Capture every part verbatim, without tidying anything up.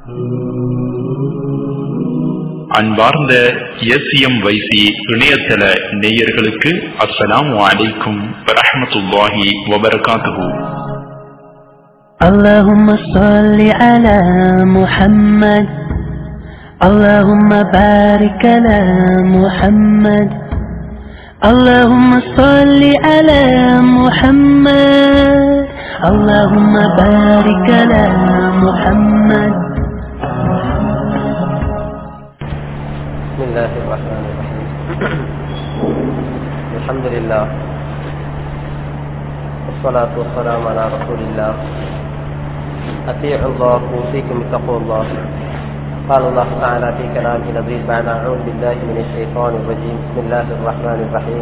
அன்பார்ந்த எஸ்எம் வைசி இணையதள நேயர்களுக்கு அஸ்ஸலாமு அலைக்கும் வரஹ்மத்துல்லாஹி வபரகாத்துஹு. اللهم صل على محمد اللهم بارك على محمد اللهم صل على محمد اللهم بارك على محمد. بسم الله الرحمن الرحيم. الحمد لله والصلاة والسلام على رسول الله. أطيعوا الله أوصيكم بتقوى الله. قال الله تعالى في كلامه العزيز بعد أعوذ بالله من الشيطان الرجيم. بسم الله الرحمن الرحيم.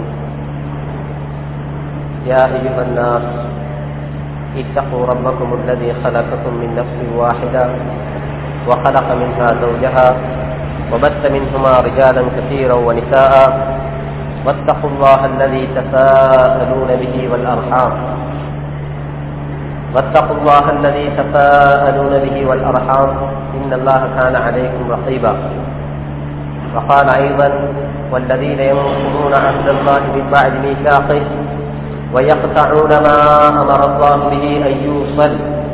يا أيها الناس اتقوا ربكم الذي خلقكم من نفس واحدة وخلق منها زوجها وبث منهما رجالا كثيرا ونساء واتقوا الله الذي تساءلون به والأرحام واتقوا الله الذي تساءلون به والأرحام إن الله كان عليكم رقيبا. وقال أيضا والذين ينقضون عهد الله من بعد ميثاقه ويقطعون ما أمر الله به أن يوصل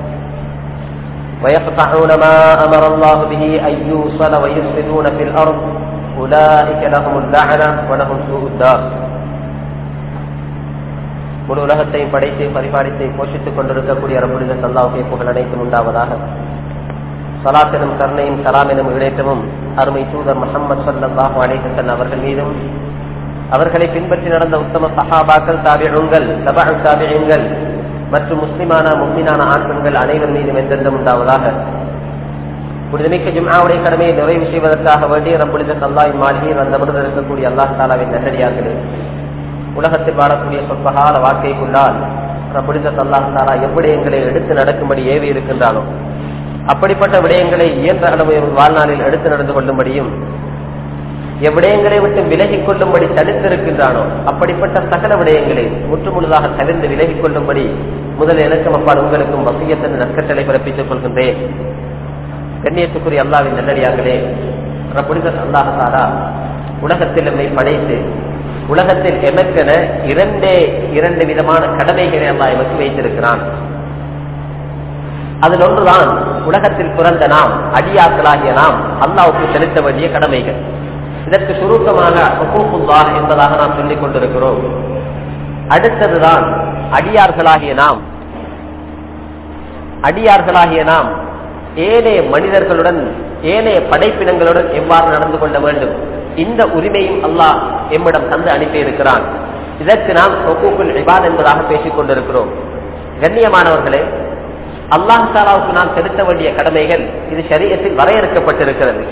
ويقطعون ما أمر الله به أن يوصل ويفسدون في الأرض أولئك لهم اللعنة ولهم سوء الدار. முழு உலகத்தையும் படைத்து பரிபாலித்து போஷித்துக் கொண்டிருக்கக்கூடிய ரப்புல் அல்லாஹ்வுக்கே புகழ் அனைத்தும் உண்டாவதாக. ஸலாத்திலும் கருணையும் சலாமிலும் இழைத்தமும் அருமை தூதர் முஹம்மது ஸல்லல்லாஹு அலைஹி வஸல்லம் அவர்கள் மீதும் அவர்களை பின்பற்றி நடந்த உத்தம சஹாபாக்கள், தாபிஊன்கள், தபஉ தாபிஈன்கள் மற்றும் முஸ்லிமான முஃமினான ஆண் பெண்கள் அனைவர் மீதும் என்றென்றும் உண்டாவதாக. புனிதமிக்க ஜும்ஆவுடைய கடமையை நிறைவு செய்வதற்காக வேண்டிய ரப்புல் அல்லாஹ்வின் மாளிகையில் வந்தமர்ந்து இருக்கக்கூடிய அல்லாஹ் தஆலாவின் நல்லடியார்களே, உலகத்தில் வாழக்கூடிய சொற்பகால வாழ்க்கைக்குள்ளால் ரப்புல் அல்லாஹ் தஆலா எவ்விடயங்களை எடுத்து நடக்கும்படி ஏவி இருக்கின்றானோ அப்படிப்பட்ட விடயங்களை இயன்ற அளவு வாழ்நாளில் எடுத்து நடந்து கொள்ளும்படியும், எவ்விடயங்களை விட்டு விலகிக் கொள்ளும்படி தடுத்திருக்கின்றானோ அப்படிப்பட்ட சகல விடயங்களை முற்றுமுழுதாக தவிர்த்து விலகிக் கொள்ளும்படி முதல் எனக்கும் அப்பால் உங்களுக்கும் வசியத்தின் நற்கட்டளை பிறப்பித்துக் கொள்கின்றேன். கண்ணியத்துக்குரிய அல்லாஹ்வின் நல்லடியார்களே, ரப்புல் அல்லாஹ் தஆலா உலகத்தில் நம்மை படைத்து உலகத்தில் எமக்கென இரண்டே இரண்டு விதமான கடமைகளை அல்லாஹ் எமக்கு வைத்திருக்கிறான். அதில் ஒன்றுதான் உலகத்தில் பிறந்த நாம் அடியாக்களாகிய நாம் அல்லாஹ்வுக்கு செலுத்த வேண்டிய கடமைகள். இதற்கு சுருக்கமாக ஹுகூகுல்லாஹ் என்பதாக நாம் சொல்லிக் கொண்டிருக்கிறோம். அடுத்ததுதான் அடியார்களாகிய நாம் அடியார்களாகிய நாம் ஏனைய மனிதர்களுடன் ஏனைய படைப்பினங்களுடன் எவ்வாறு நடந்து கொள்ள வேண்டும், இந்த உரிமையும் அல்லாஹ் எம்மிடம் தந்து அனுப்பி இருக்கிறான். இதற்கு நாம் ஹுகூகுல் இபாத் என்பதாக பேசிக் கொண்டிருக்கிறோம். கண்ணியமானவர்களே, அல்லாஹ் தஆலாவுக்கு நாம் செலுத்த வேண்டிய கடமைகள் இது ஷரீஅத்தில் வரையறுக்கப்பட்டிருக்கிறது.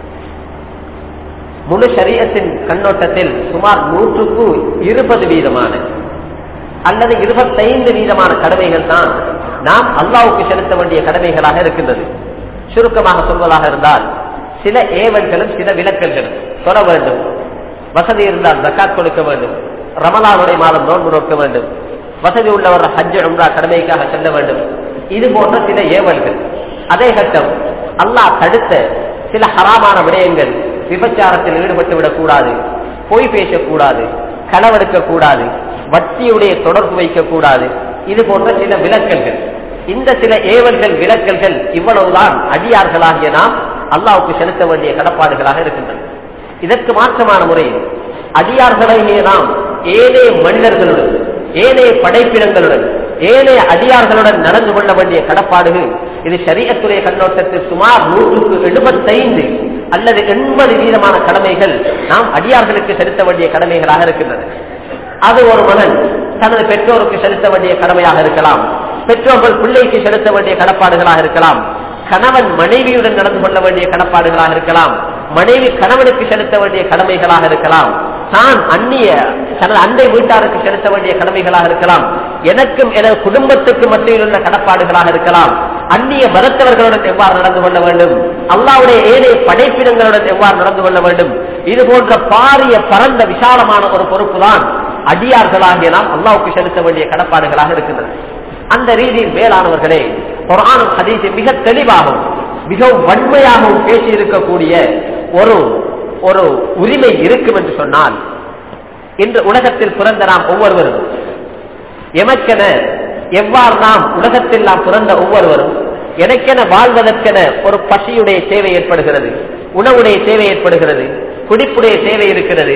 முழு ஷரீஅத்தின் கண்ணோட்டத்தில் சுமார் நூற்றுக்கு இருபது வீதமான அல்லது இருபத்தைந்து வீதமான கடமைகள் தான் நாம் அல்லாஹ்வுக்கு செலுத்த வேண்டிய கடமைகளாக இருக்கின்றது. சுருக்கமாக சொல்வதாக இருந்தால் சில ஏவல்களும் சில விலக்கல்களும் சொல்ல வேண்டும். வசதி இருந்தால் ஜகாத் கொடுக்க வேண்டும், ரமலானுடைய மாதம் நோன்பு நோக்க வேண்டும், வசதி உள்ளவர் ஹஜ் உம்ரா கடமைக்காக செல்ல வேண்டும். இது போன்ற சில ஏவல்கள். அதே கட்டம் அல்லாஹ் தடுத்த சில ஹராமான விடயங்கள், விபச்சாரத்தில் ஈடுபட்டு விடக்கூடாது, பொய் பேசக்கூடாது, களவெடுக்க கூடாது, வட்டியுடைய தொடர்பு வைக்கக்கூடாது, இது போன்ற சில விலக்கல்கள். இந்த சில ஏவல்கள் விலக்கல்கள் இவ்வளவுதான் அடியார்களாகிய நாம் அல்லாஹ்வுக்கு செலுத்த வேண்டிய கடப்பாடுகளாக இருக்கின்றன. இதற்கு மாற்றமான முறையில் அடியார்களாகிய நாம் ஏனைய மனிதர்களுடன் ஏனைய படைப்பினங்களுடன் ஏனைய அடியார்களுடன் நடந்து கொள்ள வேண்டிய கடப்பாடுகள் இது ஷரீஅத்துடைய கண்ணோட்டத்தில் சுமார் நூற்றுக்கு எழுபத்தைந்து அல்லது எண்பது வீதமான கடமைகள் நாம் அடியார்களுக்கு செலுத்த வேண்டிய கடமைகளாக இருக்கின்றன. அது ஒரு மகன் தனது பெற்றோருக்கு செலுத்த வேண்டிய கடமையாக இருக்கலாம், பெற்றோர்கள் பிள்ளைக்கு செலுத்த வேண்டிய கடப்பாடுகளாக இருக்கலாம், கணவன் மனைவியுடன் நடந்து கொள்ள வேண்டிய கடப்பாடுகளாக இருக்கலாம், மனைவி கணவனுக்கு செலுத்த வேண்டிய கடமைகளாக இருக்கலாம், தான் அந்நிய தனது அண்டை வீட்டாருக்கு செலுத்த வேண்டிய கடமைகளாக இருக்கலாம், எனக்கும் எனது குடும்பத்துக்கு மத்தியில் உள்ள கடப்பாடுகளாக இருக்கலாம், அந்நிய மதத்தவர்களுடன் எவ்வாறு நடந்து கொள்ள வேண்டும், அல்லாஹ்வுடைய ஏனைய படைப்பினங்களுடன் எவ்வாறு நடந்து கொள்ள வேண்டும், இது போன்ற பாரிய பரந்த விசாலமான ஒரு பொறுப்பு தான் அடியார்களாகிய நாம் அல்லாஹ்வுக்கு செலுத்த வேண்டிய கடப்பாடுகளாக இருக்கின்றன. அந்த ரீதியில் மேலானவர்களே, குர்ஆனும் ஹதீஸும் மிக தெளிவாகும் மிகவும் வன்மையாகவும் பேசி இருக்கக்கூடிய ஒரு ஒரு உரிமை இருக்கும் என்று சொன்னால், இன்று உலகத்தில் பிறந்த நாம் ஒவ்வொருவரும் எமக்கென எவ்வாறு நாம் உலகத்தில் நாம் பிறந்த ஒவ்வொருவரும் எனக்கென வாழ்வதற்கென ஒரு பசியுடைய தேவை ஏற்படுகிறது, உணவுடைய தேவை ஏற்படுகிறது, குடிப்புடைய தேவை இருக்கிறது.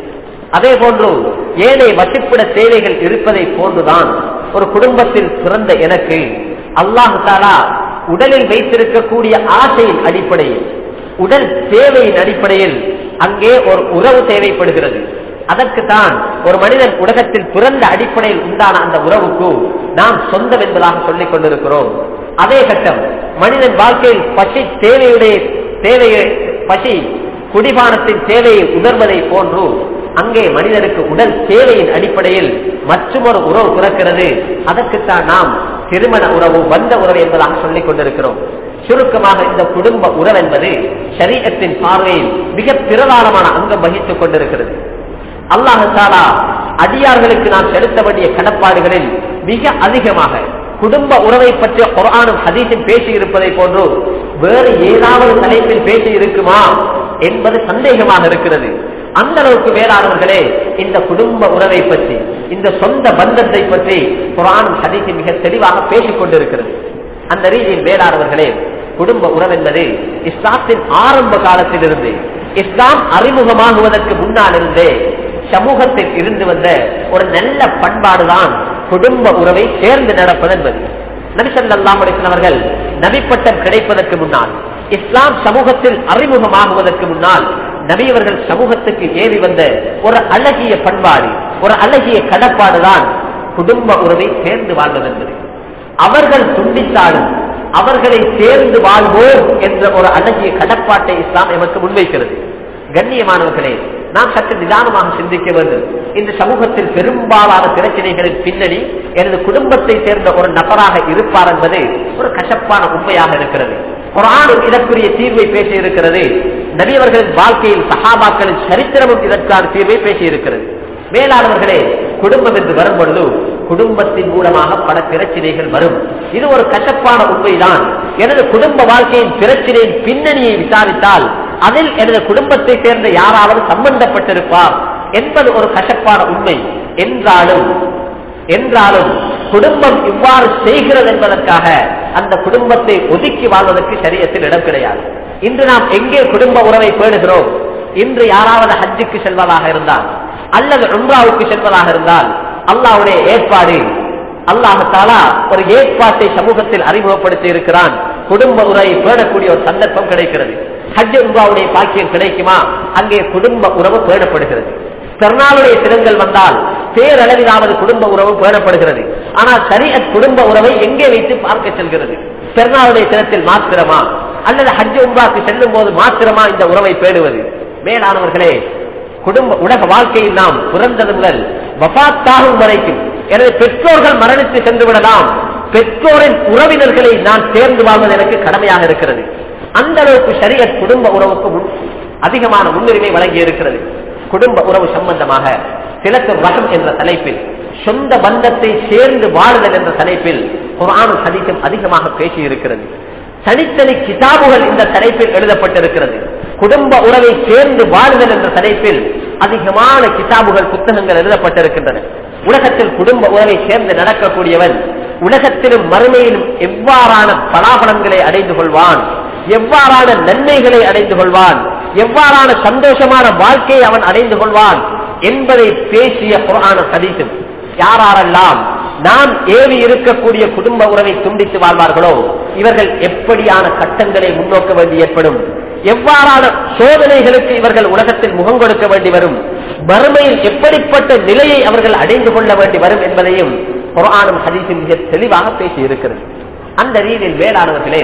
அதே போன்று ஏழை வசிப்பிட தேவைகள் இருப்பதை போன்றுதான் ஒரு குடும்பத்தில் பிறந்த எனக்கு அல்லாஹ் தஆலா உடலில் வைத்திருக்கக்கூடிய ஆசையின் அடிப்படையில், உடல் தேவையின் அடிப்படையில் அங்கே ஒரு உறவு தேவைப்படுகிறது. அதற்குத்தான் ஒரு மனிதன் உலகத்தில் பிறந்த அடிப்படையில் உண்டான அந்த உறவுக்கு நாம் சொந்தம் என்பதாக சொல்லிக் கொண்டிருக்கிறோம். அதே கட்டம் மனிதன் வாழ்க்கையில் பசி தேவையுடைய தேவையை பசி குடிபானத்தின் தேவையை உணர்வதை போன்று அங்கே மனிதனுக்கு உடல் தேவையின் அடிப்படையில் மற்றொரு உறவு பிறக்கிறது. அதற்குத்தான் நாம் திருமண உறவு, பந்த உறவு என்பதாக சொல்லிக் கொண்டிருக்கிறோம். சுருக்கமாக இந்த குடும்ப உறவு என்பது ஷரீஅத்தின் பார்வையில் மிக பிரதானமான அங்கம் வகித்துக் கொண்டிருக்கிறது. அல்லாஹ் தஆலா அடியார்களுக்கு நாம் செலுத்த வேண்டிய கடப்பாடுகளில் மிக அதிகமாக குடும்ப உறவை பற்றிய குர்ஆனும் ஹதீஸும் பேசி இருப்பதை போன்று வேறு ஏதாவது தலைப்பில் பேசி இருக்குமா என்பது சந்தேகமாக இருக்கிறது. அந்த அளவுக்கு வேளாளர்களே இந்த குடும்ப உறவை பற்றி, இந்த சொந்த பந்தத்தை பற்றி குர்ஆனும் ஹதீஸும் மிக தெளிவாக பேசிக் கொண்டிருக்கிறது. அந்த ரீதியில் வேளாளர்களே, குடும்ப உறவு என்பது இஸ்லாத்தின் ஆரம்ப காலத்திலிருந்து, இஸ்லாம் அறிமுகமாகுவதற்கு முன்னால் இருந்தே சமூகத்தில் இருந்து வந்த ஒரு நல்ல பண்பாடுதான் குடும்ப உறவை சேர்ந்து நடப்பது என்பது. நபி ஸல்லல்லாஹு அலைஹி வஸல்லம் அவர்கள் நபிப்பட்டம் கிடைப்பதற்கு முன்னால், இஸ்லாம் சமூகத்தில் அறிமுகமாகுவதற்கு முன்னால் நபி அவர்கள் சமூகத்துக்கு ஏறி வந்த ஒரு அழகிய பண்பாடு, ஒரு அழகிய கடப்பாடுதான் குடும்ப உறவை சேர்ந்து வாழ்வது என்பது. அவர்கள் துண்டித்தாலும் அவர்களை சேர்ந்து வாழ்வோம் என்ற ஒரு அழகிய கடப்பாட்டை இஸ்லாம் எமக்கு முன்வைக்கிறது. கண்ணியமானவர்களே, நாம் சற்று நிதானமாக சிந்திக்க வேண்டும். இந்த சமூகத்தில் பெரும்பாலான பிரச்சனைகளின் பின்னணி எனது குடும்பத்தை சேர்ந்த ஒரு நபராக இருப்பார் என்பது ஒரு கசப்பான உண்மையாக இருக்கிறது. குர்ஆனும் இதற்குரிய தீர்வை பேசி இருக்கிறது. நபி அவர்களின் வாழ்க்கையில் சஹாபாக்களின் சரித்திரமும் இதற்கான தீர்வை பேசி இருக்கிறது. மேலானவர்களே, குடும்பம் என்று வரும் பொழுது குடும்பத்தின் மூலமாக பல பிரச்சனைகள் வரும். இது ஒரு கசப்பான உண்மைதான். எனது குடும்ப வாழ்க்கையின் பிரச்சனையின் பின்னணியை விசாரித்தால் அதில் எனது குடும்பத்தை சேர்ந்த யாராவது சம்பந்தப்பட்டிருப்பார் என்பது ஒரு கசப்பான உண்மை. என்றாலும் என்றாலும் குடும்பம் இவ்வாறு செய்கிறது என்பதற்காக அந்த குடும்பத்தை ஒதுக்கி வாழ்வதற்கு ஷரியத்தில் இடம் கிடையாது. இன்று நாம் எங்கே குடும்ப உறவை பேணுகிறோம்? இன்று யாராவது ஹஜ்ஜுக்கு செல்வதாக இருந்தால் அல்லது உம்ராவுக்கு செல்வதாக இருந்தால் அல்லாஹ்வுடைய ஏற்பாடு, அல்லாஹ் தஆலா ஒரு ஏற்பாட்டை சமூகத்தில் அறிமுகப்படுத்தி இருக்கிறான். குடும்ப உறவை பேணக்கூடிய ஒரு சந்தர்ப்பம் கிடைக்கிறது. ஹஜ் உம்ராவுடைய பாக்கியம் கிடைக்குமா? அங்கே குடும்ப உறவு பேணப்படுகிறது. பெருநாளுடைய தினங்கள் வந்தால் பேரளவிலாவது குடும்ப உறவு பேணப்படுகிறது. ஆனால் ஷரீஅத் குடும்ப உறவை எங்கே வைத்து பார்க்க செல்கிறது? பெருநாளுடைய தினத்தில் மாத்திரமா அல்லது ஹஜ் உம்ராக்கு செல்லும் போது மாத்திரமா இந்த உறவை பேணுவது? மேலானவர்களே, குடும்ப உலக வாழ்க்கையில் நாம் பிறந்தது முதல் வஃபாத்தாகும் வரைக்கும் எனது பெற்றோர்கள் மரணித்து சென்று விடலாம், பெற்றோரின் உறவினர்களை நான் சேர்ந்து வாழ்வது எனக்கு கடமையாக இருக்கிறது. அந்த அளவுக்கு ஷரீஅத் குடும்ப உறவுக்கு அதிகமான முன்னுரிமை வழங்கி இருக்கிறது. குடும்ப உறவு சம்பந்தமாக சிலத்து ரஹம் என்ற தலைப்பில், சொந்த பந்தத்தை சேர்ந்து வாழுதல் என்ற தலைப்பில் குர்ஆனும் ஹதீஸும் அதிகமாக பேசி இருக்கிறது. தனித்தனி கிதாபுகள் இந்த தலைப்பில் எழுதப்பட்டிருக்கிறது. குடும்ப உறவை சேர்ந்து வாழுதல் என்ற தலைப்பில் அதிகமான கிதாபுகள், புத்தகங்கள் எழுதப்பட்டிருக்கின்றன. உலகத்தில் குடும்ப உறவை சேர்ந்து நடக்கக்கூடியவன் உலகத்திலும் மறுமையிலும் எவ்வாறான பலாபலன்களை அடைந்து கொள்வான், எவ்வாறான நன்மைகளை அடைந்து கொள்வான், எவ்வாறான சந்தோஷமான வாழ்க்கையை அவன் அடைந்து கொள்வான் என்பதை பேசிய குர்ஆனும் ஹதீஸும். யாரெல்லாம் நாம் ஏறி இருக்கக்கூடிய குடும்ப உறவை துண்டித்து வாழ்வார்களோ இவர்கள் எப்படியான கட்டங்களை முன்னோக்க வேண்டி ஏற்படும், எவ்வாறான சோதனைகளுக்கு இவர்கள் உலகத்தில் முகம் கொடுக்க வேண்டி வரும், மறுமையில் எப்படிப்பட்ட நிலையை அவர்கள் அடைந்து கொள்ள வேண்டி வரும் என்பதையும் குர்ஆனும் ஹதீஸும் மிக தெளிவாக பேசி இருக்கிறது. அந்த ரீதியில் வேளாணவர்களே,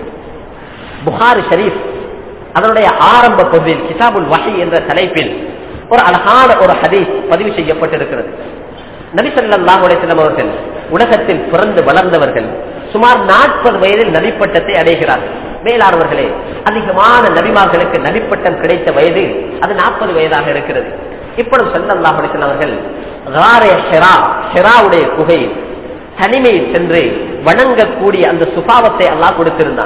புகாரி ஷரீஃப் அதனுடைய ஆரம்ப பகுதியில் கிதாபுல் வஹி என்ற தலைப்பில் ஒரு அழகான ஒரு ஹதீஸ் பதிவு செய்யப்பட்டிருக்கிறது. நபி ஸல்லல்லாஹு அலைஹி வஸல்லம் அவர்கள் உலகத்தில் பிறந்து வளர்ந்தவர்கள். சுமார் நாற்பது வயதில் நபிப்பட்டத்தை அடைகிறார்கள். மேலானவர்களே, அதிகமான நபிமார்களுக்கு நபிப்பட்டம் கிடைத்த வயது அது நாற்பது வயதாக இருக்கிறது. இப்பொழுது ஸல்லல்லாஹு அலைஹி வஸல்லம் அவர்கள் காரே ஹிரா, ஹிராவுடைய குகையில் தனிமையில் சென்று வணங்கக்கூடிய அந்த சுபாவத்தை அல்லாஹ் கொடுத்திருந்தான்.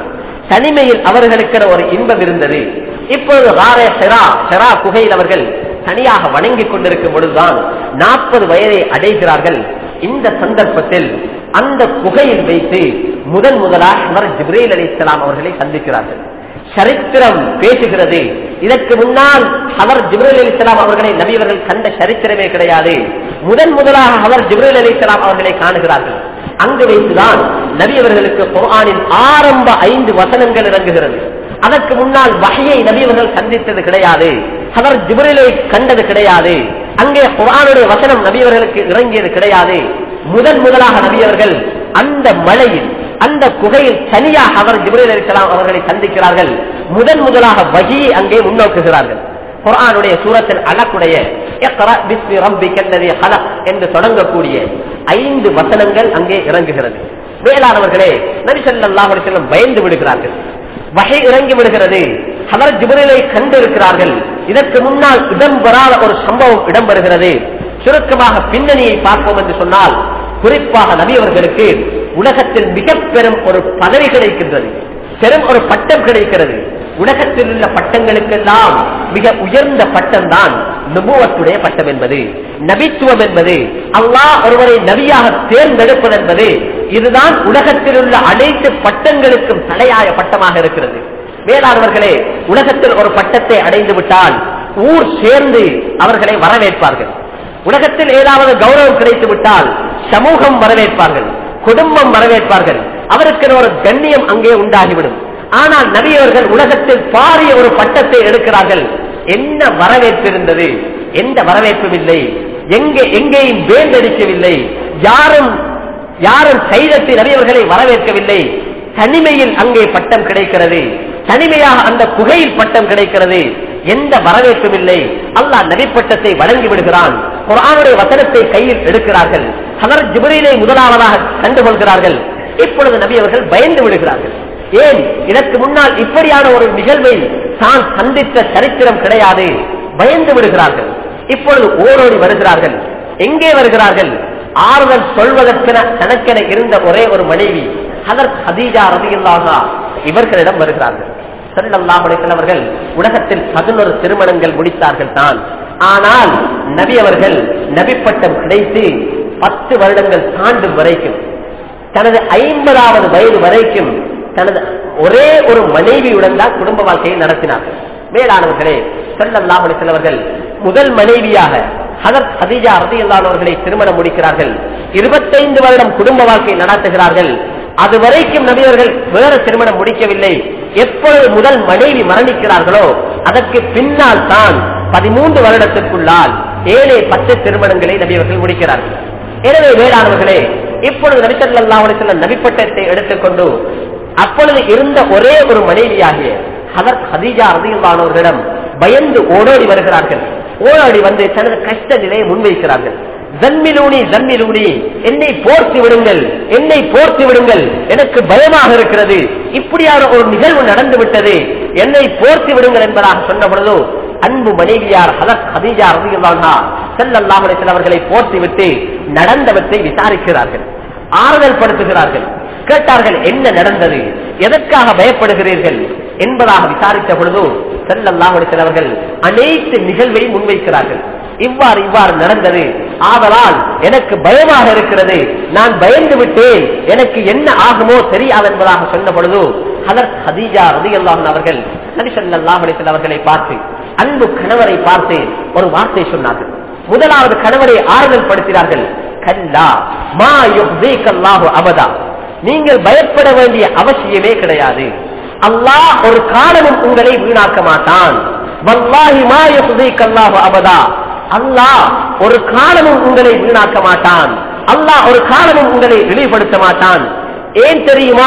தனிமையில் அவர்களுக்கு ஒரு இன்பம் இருந்தது. இப்பொழுது வாரே ஷெரா ஷெரா குகையில் அவர்கள் தனியாக வணங்கிக் கொண்டிருக்கும் பொழுதுதான் நாற்பது வயதை அடைகிறார்கள். இந்த சந்தர்ப்பத்தில் அந்த குகையில் வைத்து முதன் முதலாக அவர் ஜிப்ரீல் அலைஹிஸ்ஸலாம் அவர்களை சந்திக்கிறார்கள். சரித்திரம் பேசுகிறது, இதற்கு முன்னால் அவர் ஜிப்ரீல் அலைஹிஸ்ஸலாம் அவர்களை நபி அவர்கள் கண்ட சரித்திரமே கிடையாது. முதன் முதலாக அவர் ஜிப்ரீல் அலைஹிஸ்ஸலாம் அவர்களை காணுகிறார்கள். அங்கு வைத்துதான் நபி அவர்களுக்கு குர்ஆனின் ஆரம்ப ஐந்து வசனங்கள் இறங்குகிறது. அதற்கு முன்னால் வஹ்யை நபி அவர்கள் சந்தித்தது கிடையாது, அவர் ஜிப்ரீலை கண்டது கிடையாது, அங்கே குர்ஆனுடைய வசனம் நபி அவர்களுக்கு இறங்கியது கிடையாது. முதன் முதலாக நபி அவர்கள் அந்த மலையில் அந்த குகையில் தனியாக அவர் ஜிப்ரீல் அலைஹிஸ்ஸலாம் அவர்களை சந்திக்கிறார்கள். முதன் முதலாக வஹ்யை அங்கே முன்னோக்குகிறார்கள். குர்ஆனுடைய சூரத்தில் அலக்குடைய இக்ரா பிஸ்மி ரப்பிக்கல்லதீ ஹலக் என்று தொடங்கக்கூடிய ஐந்து வசனங்கள் அங்கே இறங்குகிறது. மேலானவர்களே, நபி ஸல்லல்லாஹு அலைஹி வஸல்லம் பயந்து விடுகிறார்கள். வஹை இறங்கி விடுகிறது. ஹதரத் ஜிப்ரீலை கண்டிருக்கிறார்கள். இதற்கு முன்னால் இடம்பெறாத ஒரு சம்பவம் இடம்பெறுகிறது. சுருக்கமாக பின்னணியை பார்ப்போம் என்று சொன்னால், குறிப்பாக நபி அவர்களுக்கு உலகத்தில் மிக பெரும் ஒரு பதவி கிடைக்கின்றது, பெரும் ஒரு பட்டம் கிடைக்கிறது. உலகத்தில் உள்ள பட்டங்களுக்கெல்லாம் மிக உயர்ந்த பட்டம் தான் நபுவத்துடைய பட்டம் என்பது, நபித்துவம் என்பது, அல்லாஹ் ஒருவரை நபியாக தேர்ந்தெடுப்பது என்பது, இதுதான் உலகத்தில் உள்ள அனைத்து பட்டங்களுக்கும் தலையாய பட்டமாக இருக்கிறது. வேளாண்வர்களே, உலகத்தில் ஒரு பட்டத்தை அடைந்து விட்டால் ஊர் சேர்ந்து அவர்களை வரவேற்பார்கள். உலகத்தில் ஏதாவது கௌரவம் கிடைத்து விட்டால் சமூகம் வரவேற்பார்கள், குடும்பம் வரவேற்பார்கள், அவருக்கு ஒரு கண்ணியம் அங்கே உண்டாகிவிடும். ஆனால் நபி அவர்கள் உலகத்தில் பாரிய ஒரு பட்டத்தை எடுக்கிறார்கள். என்ன வரவேற்பு இருந்தது? எந்த வரவேற்பும் இல்லை. எங்கே எங்கேயும் வேந்தடிக்கவில்லை. யாரும் யாரும் கைதட்டி நபி அவர்களை வரவேற்கவில்லை. தனிமையில் அங்கே பட்டம் கிடைக்கிறது. தனிமையாக அந்த குகையில் பட்டம் கிடைக்கிறது. எந்த வரவேற்பும் இல்லை. அல்லாஹ் நபி பட்டத்தை வழங்கி விடுகிறான். குர்ஆனுடைய வசனத்தை கையில் எடுக்கிறார்கள். ஹதரத் ஜிப்ரீலை முதலாவதாக கண்டுகொள்கிறார்கள். இப்பொழுது நபி அவர்கள் பயந்து விடுகிறார்கள். ஏன்? இதற்கு முன்னால் இப்படியான ஒரு நிகழ்வை தான் சந்தித்த சரித்திரம் கிடையாது. பயந்து விடுகிறார்கள். இப்பொழுது ஓரோடி வருகிறார்கள். எங்கே வருகிறார்கள்? ஆறுதல் சொல்வதற்கென தனக்கென இருந்த ஒரே ஒரு மனைவி ஹதரத் ஹதீஜா ரலியல்லாஹு அன்ஹா இவர்களிடம் வருகிறார்கள். ஸல்லல்லாஹு அலைஹி வஸல்லம் அவர்கள் உலகத்தில் பதினொரு திருமணங்கள் முடித்தார்கள் தான். ஆனால் நபி அவர்கள் நபி பட்டம் கிடைத்து பத்து வருடங்கள் தாண்டும் வரைக்கும், தனது ஐம்பதாவது வயது வரைக்கும் தனது ஒரே ஒரு மனைவியுடன் தான் குடும்ப வாழ்க்கையை நடத்தினார்கள். மேலானவர்களே, ஸல்லல்லாஹு அலைஹி வஸல்லம் அவர்கள் முதல் மனைவியாக ஹதரத் ஹதீஜா ரலியல்லாஹு அவர்களை திருமணம் முடிக்கிறார்கள். இருபத்தைந்து வருடம் குடும்ப வாழ்க்கை நடத்துகிறார்கள். அது வரைக்கும் நபியவர்கள் வேறு திருமணம் முடிக்கவில்லை. எப்பொழுது முதல் மனைவி மரணிக்கிறார்களோ அதற்கு பின்னால் தான் பதிமூன்று வருடத்திற்குள்ளால் ஏழே பத்து திருமணங்களை நபியவர்கள் முடிக்கிறார்கள். எனவே வேளாண்வர்களே, இப்பொழுது நபி ஸல்லல்லாஹு அலைஹி வஸல்லம் நபி பட்டத்தை எடுத்துக்கொண்டு அப்பொழுது இருந்த ஒரே ஒரு மனைவியாகிய ஹதரத் ஹதீஜா ரலியல்லாஹு அன்ஹா அவர்களிடம் பயந்து ஓடோடி வருகிறார்கள். ஓடோடி வந்து தனது கஷ்ட நிலையை முன்வைக்கிறார்கள். ஜன்மிலூனி ஜன்மிலூனி, என்னை போர்த்தி விடுங்கள், என்னை போர்த்தி விடுங்கள், எனக்கு பயமாக இருக்கிறது, இப்படியான ஒரு நிகழ்வு நடந்து விட்டது, என்னை போர்த்தி விடுங்கள் என்பதாக சொன்ன பொழுது அன்பு மனைவியார் ஹதரத் ஹதீஜா ரலியல்லாஹு அன்ஹா ஸல்லல்லாஹு அலைஹி வஸல்லம் அவர்களை போர்த்தி விட்டு நடந்தவற்றை விசாரிக்கிறார்கள், ஆறுதல் படுத்துகிறார்கள். கேட்டார்கள், என்ன நடந்தது, எதற்காக பயப்படுகிறீர்கள் என்பதாக விசாரித்த பொழுது ஸல்லல்லாஹு அலைஹி வஸல்லம் அவர்கள் அனைத்து நிகழ்வை முன்வைக்கிறார்கள். இவ்வாறு இவ்வாறு நடந்தது, ஆதலால் எனக்கு பயமாக இருக்கிறது, நான் பயந்து விட்டேன், எனக்கு என்ன ஆகுமோ தெரியாது என்பதாக சொன்ன பொழுது ஹதரத் ஹதீஜா ரலியல்லாஹு அன்ஹா அவர்கள் நபி ஸல்லல்லாஹு அலைஹி வஸல்லம் அவர்களை பார்த்து, அன்பு கணவரை பார்த்து ஒரு வார்த்தை சொன்னார்கள். முதலாவது கணவரை ஆறுதல் படுத்தினார்கள். கல்லா மா யுஹ்ஸீகல்லாஹு அபதா, நீங்கள் பயப்பட வேண்டிய அவசியமே கிடையாது, அல்லாஹ் ஒரு காலமும் உங்களை வீணாக்க மாட்டான். வல்லாஹி மா யுஹ்ஸீகல்லாஹு அபதா, அல்லாஹ் ஒரு காலமும் உங்களை வீணாக்க மாட்டான், அல்லாஹ் ஒரு காலமும் உங்களை இழிவுபடுத்த மாட்டான். ஏன் தெரியுமா?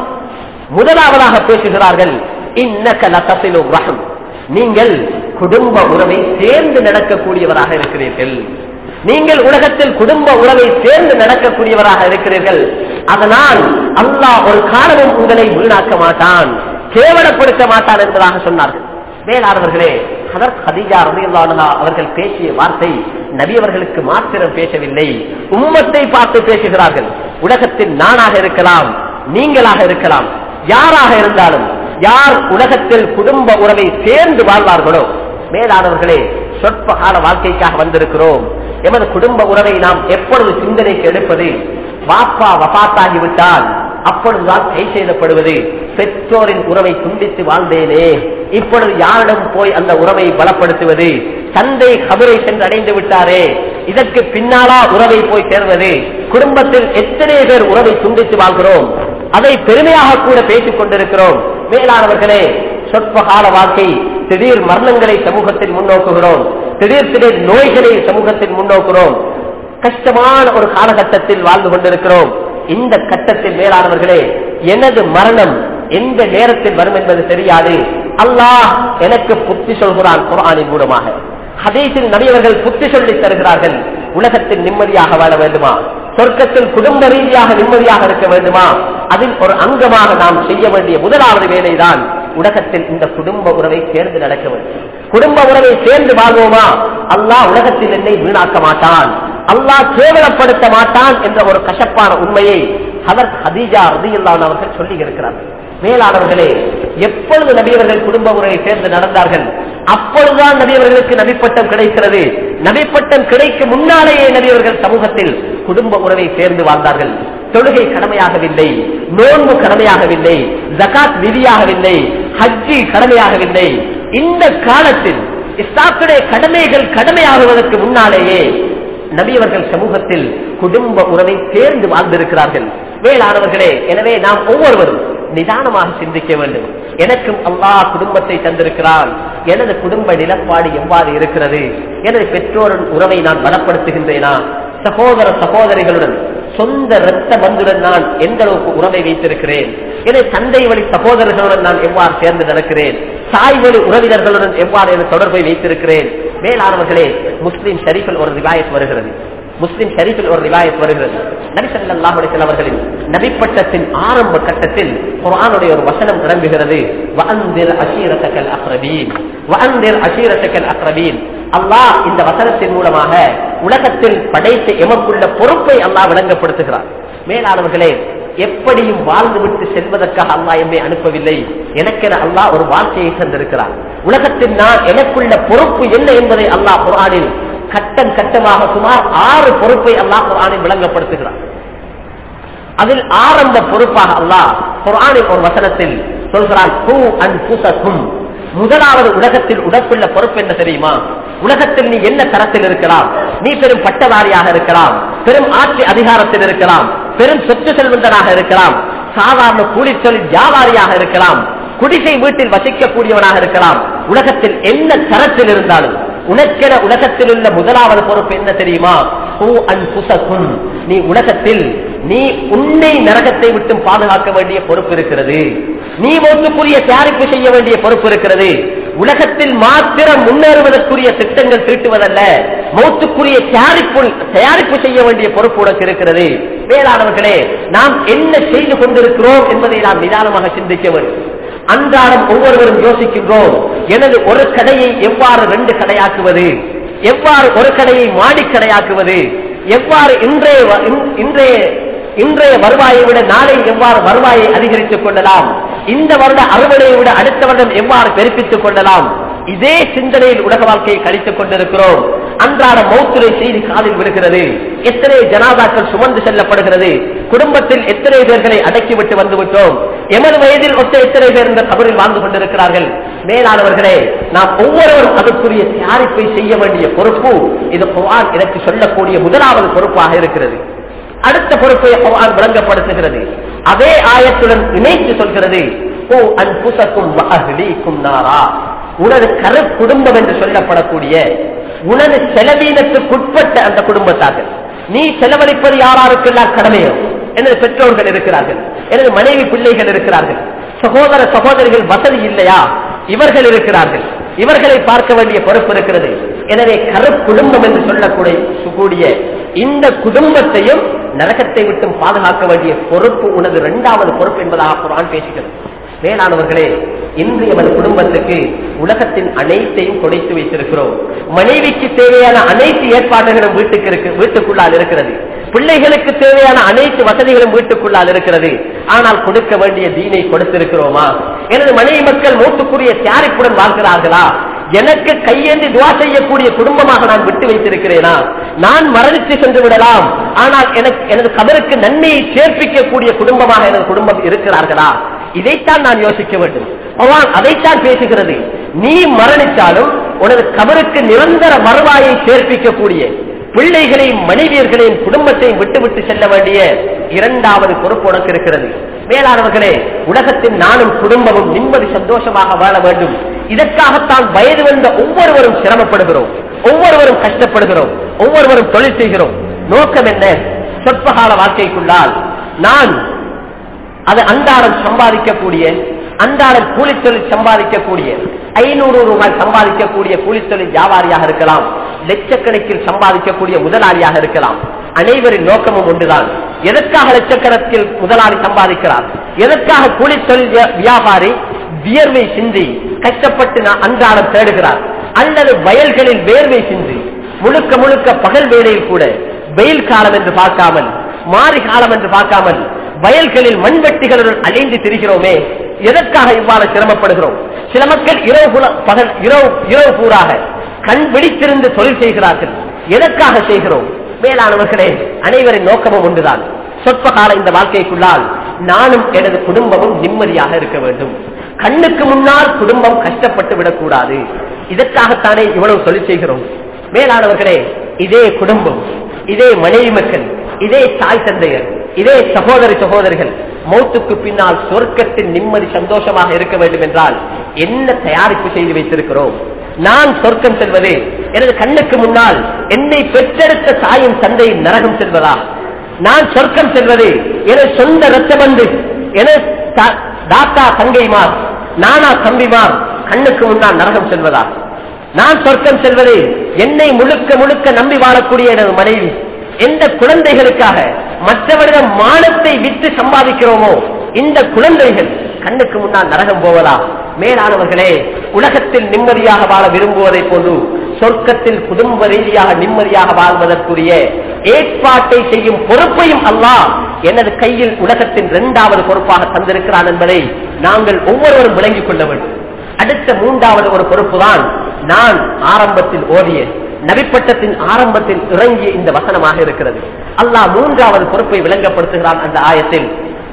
முதலாவதாக பேசுகிறார்கள், இன்னக லதஸிலு ரஹம், நீங்கள் குடும்ப உறவை சேர்ந்து நடக்கக்கூடியவராக இருக்கிறீர்கள், நீங்கள் உலகத்தில் குடும்ப உறவை சேர்ந்து நடக்கக்கூடியவராக இருக்கிறீர்கள், அதனால் அல்லாஹ் ஒரு காலமும் உங்களை வீணாக்க மாட்டான், கேவலப்படுத்த மாட்டான் என்பதாக சொன்னார்கள். மேலானவர்களே, ஹதரத் ஹதீஜா ரலியல்லாஹு அன்ஹா அவர்கள் பேசிய வார்த்தை நபி அவர்களுக்கு மாத்திரம் பேசவில்லை, உம்மத்தை பார்த்து பேசுகிறார்கள். உலகத்தில் நானாக இருக்கலாம், நீங்களாக இருக்கலாம், யாராக இருந்தாலும் யார் உலகத்தில் குடும்ப உறவை சேர்ந்து வாழ்வார்களோ, மேலானவர்களே, சொற்ப கால வாழ்க்கைக்காக வந்திருக்கிறோம். எமது குடும்ப உறவை நாம் எப்பொழுது சிந்தனைக்கு எடுப்பது? வாப்பா வபாத்தாகிவிட்டால் அப்பொழுதுதான் கை செய்யப்படுவது. பெற்றோரின் உறவை துண்டித்து வாழ்ந்தேனே, இப்பொழுது யாரிடம் போய் அந்த உறவை பலப்படுத்துவது? தந்தை கபரை சென்று அடைந்து விட்டாரே, இதற்கு பின்னாலா உறவை போய் சேர்வது? குடும்பத்தில் எத்தனை பேர் உறவை துண்டித்து வாழ்கிறோம், அதை பெருமையாக கூட பேசிக் கொண்டிருக்கிறோம். மேலானவர்களே, சொற்ப கால வாழ்க்கை, திடீர் மரணங்களை சமூகத்தில் முன்னோக்குகிறோம், திடீர் திடீர் நோய்களை சமூகத்தில் முன்னோக்குகிறோம். கஷ்டமான ஒரு காலகட்டத்தில் வாழ்ந்து கொண்டிருக்கிறோம். இந்த கட்டத்தில் மேலானவர்களே, எனது மரணம் எந்த நேரத்தில் வரும் என்பது தெரியாது. அல்லாஹ் எனக்கு புத்தி சொல்கிறான் குர்ஆனின் மூலமாக. ஹதீஸில் நபியவர்கள் புத்தி சொல்லி தருகிறார்கள். உலகத்தில் நிம்மதியாக வாழ வேண்டுமா, சொர்க்கத்தில் குடும்ப ரீதியாக நிம்மதியாக இருக்க வேண்டுமா, அதில் ஒரு அங்கமாக நாம் செய்ய வேண்டிய முதலாவது வேலைதான் உலகத்தில் இந்த குடும்ப உறவை சேர்ந்து நடக்க வேண்டும். குடும்ப உறவை சேர்ந்து வாழ்வோமா, அல்லாஹ் உலகத்தில் என்னை வீணாக்க மாட்டான், அல்லாஹ் கேவலப்படுத்த மாட்டான் என்ற ஒரு கசப்பான உண்மையை ஹதரத் ஹதீஜா ரலியல்லாஹு அன்ஹா அவர்கள் சொல்லி இருக்கிறார்கள். மேலானவர்களே, எப்பொழுது நபியவர்கள் குடும்ப உறவை சேர்ந்து நடந்தார்கள், அப்பொழுதுதான் நபியவர்களுக்கு நபிப்பட்டம் கிடைக்கிறது. நபிப்பட்டம் கிடைக்கும் முன்னாலேயே நபியவர்கள் சமூகத்தில் குடும்ப உறவை சேர்ந்து வாழ்ந்தார்கள். தொழுகை கடமையாகவில்லை, நோன்பு கடமையாகவில்லை, ஜகாத் விதியாகவில்லை, ஹஜ்ஜி கடமையாகவில்லை. இந்த காலத்தில் இஸ்லாத்துடைய கடமைகள் கடமையாகுவதற்கு முன்னாலேயே நபியவர்கள் சமூகத்தில் குடும்ப உறவை சேர்ந்து வாழ்ந்திருக்கிறார்கள். வேளாணவர்களே, எனவே நாம் ஒவ்வொருவரும் நிதானமாக சிந்திக்க வேண்டும். எனக்கும் அல்லாஹ் குடும்பத்தை தந்திருக்கிறான், எனது குடும்ப நிலப்பாடு எவ்வாறு இருக்கிறது, எனது பெற்றோரின் உறவை நான் பலப்படுத்துகின்றேனா, சகோதர சகோதரிகளுடன் சொந்த இரத்த பந்துடன் நான் எந்த அளவுக்கு உறவை வைத்திருக்கிறேன், எனது தந்தை வழி சகோதரர்களுடன் நான் எவ்வாறு சேர்ந்து நடக்கிறேன், தாய் வழி உறவினர்களுடன் எவ்வாறு என தொடர்பை வைத்திருக்கிறேன். மேலானவர்களே, முஸ்லிம் ஷரீஃபில் ஒரு ரிவாயத் வருகிறது. முஸ்லிம் ஷரீஃபில் ஒரு ரிவாயத் வருகிறது. நபி ஸல்லல்லாஹு அலைஹி வஸல்லம் அவர்களின் நபிப்பட்டத்தின் ஆரம்ப கட்டத்தில் குர்ஆனுடைய ஒரு வசனம் கிளம்புகிறது. வஅன்திர் அஷீரத்தகல் அக்ரபீன், வஅன்திர் அஷீரத்தகல் அக்ரபீன். அல்லாஹ் இந்த வசனத்தின் மூலமாக உலகத்தில் படைத்த எமக்குள்ள பொறுப்பை அல்லாஹ் விளங்கப்படுத்துகிறார். மேலானவர்களே, எப்படியும் வாழ்ந்துவிட்டு செல்வதற்காக அல்லாஹ் எம்மை அனுப்பவில்லை. எனக்கென அல்லாஹ் ஒரு வாழ்க்கையை தந்திருக்கிறார். உலகத்தில் நான் எனக்குள்ள பொறுப்பு என்ன என்பதை அல்லாஹ் குர்ஆனில் கட்டம் கட்டமாக சுமார் ஆறு பொறுப்பை அல்லாஹ் குர்ஆனில் விளங்கப்படுத்துகிறார். அதில் ஆரம்ப பொறுப்பாக அல்லாஹ் குர்ஆனில் ஒரு வசனத்தில் சொல்கிறான், கூ அன்ஃபுஸகும். முதலாவது உலகத்தில் உடற்குள்ள பொறுப்பு என்ன தெரியுமா? உலகத்தில் நீ என்ன தரத்தில் இருக்கலாம், நீ பெரும் பட்டதாரியாக இருக்கலாம், பெரும் ஆட்சி அதிகாரத்தில் இருக்கலாம், பெரும் சொத்து செல்வந்தனாக இருக்கலாம், சாதாரண கூலி தொழில் வியாபாரியாக இருக்கலாம், குடிசை வீட்டில் வசிக்கக்கூடியவனாக இருக்கலாம். உலகத்தில் என்ன தரத்தில் இருந்தாலும் உனக்கென உலகத்தில் உள்ள முதலாவது பொறுப்பு என்ன தெரியுமா? நீ உலகத்தில் நீ உன்னை நரகத்தை விட்டு பாதுகாக்க வேண்டிய பொறுப்பு இருக்கிறது. நீ மௌத்துக்குரிய தயாரிப்பு செய்ய வேண்டிய பொறுப்பு இருக்கிறது. உலகத்தில் மாத்திரம் முன்னேறுவதற்குரிய திட்டங்கள் தீட்டுவதல்ல, மௌத்துக்குரிய தயாரிப்பு தயாரிப்பு செய்ய வேண்டிய பொறுப்பு உனக்கு இருக்கிறது. மேலானவர்களே, நாம் என்ன செய்து கொண்டிருக்கிறோம் என்பதை நாம் நிதானமாக சிந்திக்க வேண்டும். அன்றாடம் ஒவ்வொருவரும் யோசிக்கின்றோம், எனது ஒரு கடையை எவ்வாறு ரெண்டு கடையாக்குவது, எவ்வாறு ஒரு கடையை மாடிக்கடையாக்குவது, எவ்வாறு இன்றைய இன்றைய இன்றைய வருவாயை விட நாளை எவ்வாறு வருவாயை அதிகரித்துக் கொள்ளலாம், இந்த வருட அறுவடையை விட அடுத்த வருடம் எவ்வாறு பெருப்பித்துக் கொள்ளலாம். இதே சிந்தனையில் உலக வாழ்க்கையை கழித்துக் கொண்டிருக்கிறோம். அன்றாட மௌத்துரை செய்தி காதில் விடுகிறது. எத்தனை ஜனாதாக்கள் சுமந்து செல்லப்படுகிறது. குடும்பத்தில் எத்தனை பேர்களை அடக்கிவிட்டு வந்துவிட்டோம். எமது வயதில் ஒத்த எத்தனை பேர் இந்த கபரில் வாழ்ந்து கொண்டிருக்கிறார்கள். மேலானவர்களே, நாம் ஒவ்வொருவரும் அதற்குரிய தயாரிப்பை செய்ய வேண்டிய பொறுப்பு இது குர்ஆன் எனக்கு சொல்லக்கூடிய முதலாவது பொறுப்பாக இருக்கிறது. அடுத்த பொறுப்பை குர்ஆன் விளங்கப்படுத்துகிறது. அதே ஆயத்துடன் இணைத்து சொல்கிறது, ஓ அன்ஃபுஸகும் வ அஹ்லீகும் நாரா. உனது கரு குடும்பம் என்று சொல்லப்படக்கூடிய உனது செலவீனத்துக்குட்பட்ட அந்த குடும்பத்தார்கள், நீ செலவழிப்பது யாராருக்கெல்லாம் கடமையோ, எனது பெற்றோர்கள் இருக்கிறார்கள், எனது மனைவி பிள்ளைகள் இருக்கிறார்கள், சகோதர சகோதரிகள் வசதி இல்லையா, இவர்கள் இருக்கிறார்கள், இவர்களை பார்க்க வேண்டிய பொறுப்பு இருக்கிறது. எனவே கரு குடும்பம் என்று சொல்லக்கூடிய இந்த குடும்பத்தையும் நரகத்தை விட்டு பாதுகாக்க வேண்டிய பொறுப்பு உனது இரண்டாவது பொறுப்பு என்பதாக குர்ஆன் பேசுகிறது. மேலானவர்களே, இன்று எமது குடும்பத்துக்கு உலகத்தின் அனைத்தையும் கொடுத்து வைத்திருக்கிறோம். மனைவிக்கு தேவையான அனைத்து ஏற்பாடுகளும் வீட்டுக்கு இருக்கு வீட்டுக்குள்ளால் இருக்கிறது. பிள்ளைகளுக்கு தேவையான அனைத்து வசதிகளும் வீட்டுக்குள்ளால் இருக்கிறது. ஆனால் கொடுக்க வேண்டிய தீனை கொடுத்திருக்கிறோமா? எனது மனைவி மக்கள் மூத்துக்குரிய தயாரிப்புடன் வாழ்கிறார்களா? எனக்கு கையேந்தி துவா செய்யக்கூடிய குடும்பமாக நான் விட்டு வைத்திருக்கிறேனா? நான் மரணித்து சென்று விடலாம், ஆனால் எனக்கு எனது கபருக்கு நன்மையை சேர்ப்பிக்கக்கூடிய குடும்பமாக எனது குடும்பம் இருக்கிறார்களா? இதைத்தான் நான் யோசிக்க வேண்டும். அவன் அதைத்தான் பேசுகிறது. நீ மரணித்தாலும் உனது கபருக்கு நிரந்தர மறுவாயை சேர்ப்பிக்கக்கூடிய பிள்ளைகளையும் மனைவியர்களையும் குடும்பத்தையும் விட்டுவிட்டு செல்ல வேண்டிய இரண்டாவது பொறுப்பு உனக்கு இருக்கிறது. மேலானவர்களே, உலகத்தில் நானும் குடும்பமும் நிம்மதி சந்தோஷமாக வாழ வேண்டும். இதற்காகத்தான் வயது வந்த ஒவ்வொருவரும் சிரமப்படுகிறோம், ஒவ்வொருவரும் கஷ்டப்படுகிறோம், ஒவ்வொருவரும் தொழில் செய்கிறோம். நோக்கம் என்ன? சொற்பகால வாழ்க்கைக்குள்ளால் நான் அது அன்றாடம் சம்பாதிக்கக்கூடிய, அன்றாடம் கூலி தொழில் சம்பாதிக்கக்கூடிய, ஐநூறு ரூபாய் சம்பாதிக்கக்கூடிய கூலி தொழில் வியாபாரியாக இருக்கலாம், லட்சக்கணக்கில் சம்பாதிக்கக்கூடிய முதலாளியாக இருக்கலாம். அனைவரின் நோக்கமும் ஒன்றுதான். எதற்காக லட்சக்கணக்கில் முதலாளி சம்பாதிக்கிறார்? எதற்காக கூலி தொழில் வியாபாரி வியர்வை சிந்தி கஷ்டப்பட்டு அன்றாடம் தேடுகிறார்? அல்லது வயல்களில் வேர்வை சிந்தி முழுக்க முழுக்க பகல் வேளையில் கூட வெயில் காலம் என்று பார்க்காமல், மாறி காலம் என்று பார்க்காமல் வயல்களில் மண்வெட்டிகளுடன் அலைந்து திரிகிறோமே, எதற்காக இவ்வாறு சிரமப்படுகிறோம்? சில மக்கள் இரவு பகல் இரவு இரவு பூராக கண் விழித்திருந்து தொழில் செய்கிறார்கள். எதற்காக செய்கிறோம்? மேலானவர்களே, அனைவரின் நோக்கமும் ஒன்றுதான். சொற்ப கால இந்த வாழ்க்கைக்குள்ளால் நானும் எனது குடும்பமும் நிம்மதியாக இருக்க வேண்டும். கண்ணுக்கு முன்னால் குடும்பம் கஷ்டப்பட்டு விடக்கூடாது. இதற்காகத்தானே இவ்வளவு தொழில் செய்கிறோம். மேலானவர்களே, இதே குடும்பம், இதே மனைவி மக்கள், இதே தாய் தந்தையர், இதே சகோதரி சகோதரிகள் மௌத்துக்கு பின்னால் சொர்க்கத்தின் நிம்மதி சந்தோஷமாக இருக்க வேண்டும் என்றால் என்ன தயாரிப்பு செய்து வைத்திருக்கிறோம்? நான் சொர்க்கம் செல்வது எனது கண்ணுக்கு முன்னால் என்னை பெற்றெடுத்த தாயும் தந்தையின் நரகம் செல்வதா? நான் சொர்க்கம் செல்வது எனது சொந்த ரத்தபந்து, எனது தாத்தா தங்கைமார், நானா தம்பிமார் கண்ணுக்கு முன்னால் நரகம் செல்வதா? நான் சொர்க்கம் செல்வது என்னை முழுக்க முழுக்க நம்பி வாழக்கூடிய எனது மனைவி, எந்த குழந்தைகளுக்காக மற்றவரிடம் மானத்தை விட்டு சம்பாதிக்கிறோமோ இந்த குழந்தைகள் கண்ணுக்கு முன்னால் நரகம் போவதா? மேலானவர்களே, உலகத்தில் நிம்மதியாக வாழ விரும்புவதை போன்று சொர்க்கத்தில் குடும்ப ரீதியாக நிம்மதியாக வாழ்வதற்குரிய ஏற்பாட்டை செய்யும் பொறுப்பையும் அல்லாஹ் எனது கையில் உலகத்தின் இரண்டாவது பொறுப்பாக தந்திருக்கிறான் என்பதை நாங்கள் ஒவ்வொருவரும் விளங்கிக் கொள்ள வேண்டும். அடுத்த மூன்றாவது ஒரு பொறுப்பு தான் நான் ஆரம்பத்தில் ஓதிய நபிப்பட்டத்தின் ஆரம்பத்தில் இறங்கிய இந்த வசனமாக இருக்கிறது. அல்லாஹ் மூன்றாவது பொறுப்பை விளங்கப்படுத்துகிறான் அந்த ஆயத்தில்.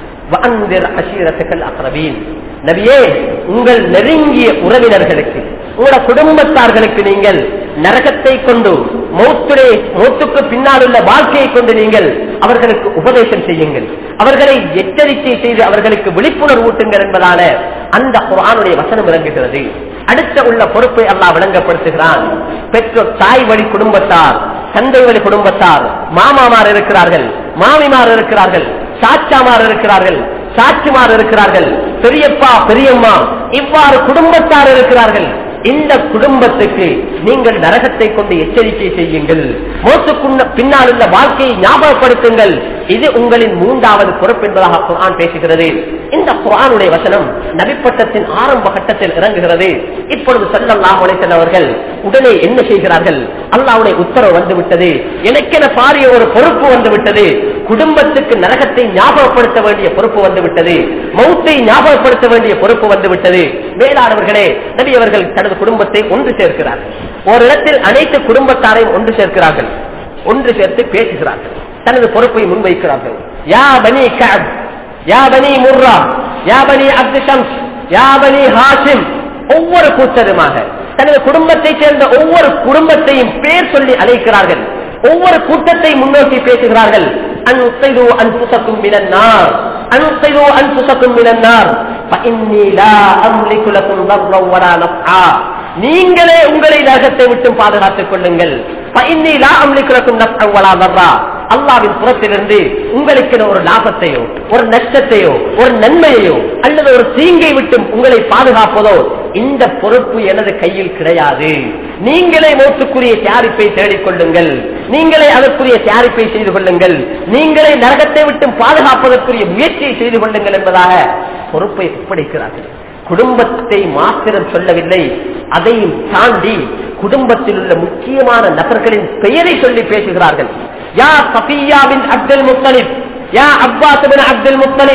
நபியே, உங்கள் நெருங்கிய உறவினர்களுக்கு, உங்களோட குடும்பத்தார்களுக்கு நீங்கள் நரகத்தை கொண்டு மௌத்துடைய மௌத்துக்கு பின்னால் உள்ள வாழ்க்கையை கொண்டு நீங்கள் அவர்களுக்கு உபதேசம் செய்யுங்கள், அவர்களை எச்சரிக்கை செய்து அவர்களுக்கு விழிப்புணர்வு ஊட்டுங்கள் என்பதான அந்த குர்ஆனுடைய வசனம் விளங்குகிறது. அடுத்த உள்ள பொறுப்பை அல்லாஹ் விளங்கப்படுத்துகிறான். பெற்றோர், தாய் வழி குடும்பத்தார், தந்தை வழி குடும்பத்தார், மாமாமார் இருக்கிறார்கள், மாமிமார் இருக்கிறார்கள், சாச்சாமார் இருக்கிறார்கள், சாட்சிமார் இருக்கிறார்கள், பெரியப்பா பெரியம்மா, இவ்வாறு குடும்பத்தார் இருக்கிறார்கள். இந்த குடும்பத்துக்கு நீங்கள் நரகத்தை கொண்டு எச்சரிக்கை செய்யுங்கள், மோசத்துக்கு பின்னால் உள்ள வாழ்க்கையை ஞாபகப்படுத்துங்கள். இது உங்களின் மூன்றாவது பொறுப்பு என்பதாக குர்ஆன் பேசுகிறது. இந்த குர்ஆனுடைய வசனம் நபிப்பட்டத்தின் ஆரம்ப கட்டத்தில் இறங்குகிறது. இப்பொழுது ஸல்லல்லாஹு அலைஹி வஸல்லம் அவர்கள் உடனே என்ன செய்கிறார்கள்? அல்லாஹ்வுடைய உத்தரவு வந்துவிட்டது, எனக்கென பாரிய ஒரு பொறுப்பு வந்துவிட்டது, குடும்பத்துக்கு நரகத்தை ஞாபகப்படுத்த வேண்டிய பொறுப்பு வந்துவிட்டது, மௌத்தை ஞாபகப்படுத்த வேண்டிய பொறுப்பு வந்துவிட்டது. மேலானவர்களே, நபி அவர்கள் தனது குடும்பத்தை ஒன்று சேர்க்கிறார்கள். ஒரு இடத்தில் அனைத்து குடும்பத்தாரையும் ஒன்று சேர்க்கிறார்கள், ஒன்று சேர்த்து பேசுகிறார்கள், தனது பொறுப்பை முன்வைக்கிறார்கள். யா பனி கஅப், யா பனி முர்ரா, யா பனி அப்து ஷம்ஸ், யா பனி ஹாஷிம், ஒவ்வொரு கூட்டருமாக தனது குடும்பத்தை சேர்ந்த ஒவ்வொரு குடும்பத்தையும் பேர் சொல்லி அழைக்கிறார்கள். ஒவ்வொரு கூட்டத்தை முன்னோக்கி பேசுகிறார்கள். அன்ஸிது அன்ஃபுஸக்கும் மினன் நார், அன்ஸிது அன்ஃபுஸக்கும் மினன் நார், ஃபஇன்னி லா அம்லிகு லகும் தர்ரன் வலா நஃஆ, நீங்களே உங்களை நரகத்தை விட்டு பாதுகாத்துக் கொள்ளுங்கள். ஃபஇன்னி லா அம்லிகு லகும் நஃஅன் வலா தர்ரா, அல்லாஹ்வின் புறத்திலிருந்து உங்களுக்கு ஒரு லாபத்தையோ ஒரு நஷ்டத்தையோ ஒரு நன்மையையோ அல்லது ஒரு தீங்கை விட்டு உங்களை பாதுகாப்பதோ இந்த பொறுப்பு எனது கையில் கிடையாது. நீங்களே மௌத்துக்குரிய தயாரிப்பை தேடிக் கொள்ளுங்கள், நீங்களே அதற்குரிய தயாரிப்பை செய்து கொள்ளுங்கள், நீங்களே நரகத்தை விட்டு பாதுகாப்பதற்குரிய முயற்சியை செய்து கொள்ளுங்கள் என்பதாக பொறுப்பை ஒப்படைக்கிறார்கள். குடும்பத்தை மாத்திரம் சொல்லவில்லை, அதையும் தாண்டி குடும்பத்தில் உள்ள முக்கியமான நபர்களின் பெயரை சொல்லி பேசுகிறார்கள். யா சஃபியா பின் அப்துல் முத்தலிப், யா அப்பாஸ் பின் அப்துல் முத்தலிப்,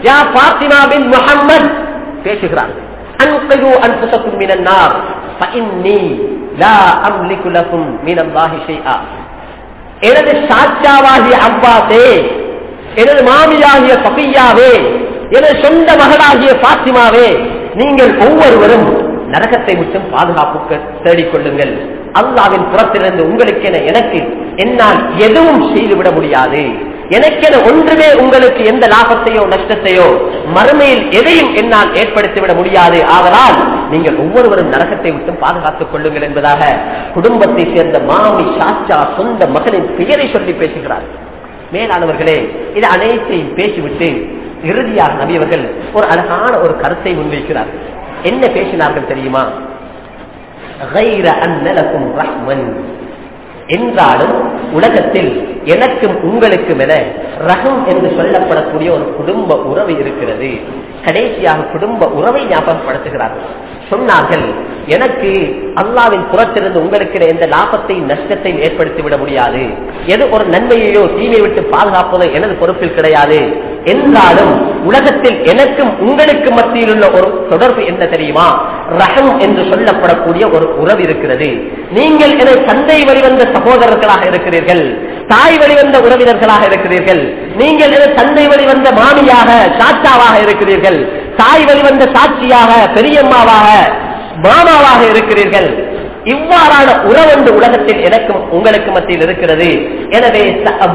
யா பாத்திமா பின் முஹம்மத் பேசுகிறார்கள். அன்கிது அன்ஃபுஸக்கும் மினன் நார் ஃபஇன்னி லா அம்லிகு லகும் மினல்லாஹி ஷைஆ. எனது சாச்சாவாகிய அப்பாஸே, எனது மாமியாகிய சஃபியாவே, எனது சொந்த மகளாகிய பாத்திமாவே, நீங்கள் ஒவ்வொருவரும் நரகத்தை விட்டும் பாதுகாப்பு தேடிக்கொள்ளுங்கள். அல்லாஹ்வின் புறத்திலிருந்து உங்களுக்கென எனக்கு என்னால் எதுவும் செய்துவிட முடியாது. எனக்கென ஒன்றுமே உங்களுக்கு எந்த லாபத்தையோ நஷ்டத்தையோ மறுமையில் எதையும் என்னால் ஏற்படுத்திவிட முடியாது. ஆதலால் நீங்கள் ஒவ்வொருவரும் நரகத்தை விட்டும் பாதுகாத்துக் கொள்ளுங்கள் என்பதாக குடும்பத்தை சேர்ந்த மாமி, சாச்சா, சொந்த மகனின் பெயரை சொல்லி பேசுகிறார். மேலானவர்களே, இது அனைத்தையும் பேசிவிட்டு இறுதியாக நபி அவர்கள் ஒரு அழகான ஒரு கருத்தை முன்வைக்கிறார்கள். என்ன பேசினார்கள் தெரியுமா? غَيْرَ أَنَّ لَكُمْ رَحْمًا. என்றாலும் உலகத்தில் எனக்கும் உங்களுக்கும் என ரஹம் என்று சொல்லப்படக்கூடிய ஒரு குடும்ப உறவு இருக்கிறது. கடைசியாக குடும்ப உறவை ஞாபகப்படுத்துகிறார்கள். சொன்னார்கள், எனக்கு அல்லாஹ்வின் புறத்திலிருந்து உங்களுக்கு எந்த லாபத்தை நஷ்டத்தையும் ஏற்படுத்திவிட முடியாது. எது ஒரு நன்மையையோ தீமை விட்டு பாதுகாப்பதோ எனது பொறுப்பில் கிடையாது. என்றாலும் உலகத்தில் எனக்கும் உங்களுக்கு மத்தியில் உள்ள ஒரு தொடர்பு என்ன தெரியுமா? ரஹம் என்று சொல்லப்படக்கூடிய ஒரு உறவு இருக்கிறது. நீங்கள் என தந்தை வழிவந்த சகோதரர்களாக இருக்கிறீர்கள், தாய் வழிவந்த உறவினர்களாக இருக்கிறீர்கள். நீங்கள் என தந்தை வழிவந்த மாமியாக, சாச்சாவாக இருக்கிறீர்கள், தாய் வழிவந்த சாட்சியாக, பெரியம்மாவாக, மாமாவாக இருக்கிறீர்கள். இவ்வாறான உறவொன்று உலகத்தில் எனக்கும் உங்களுக்கு மத்தியில் இருக்கிறது. எனவே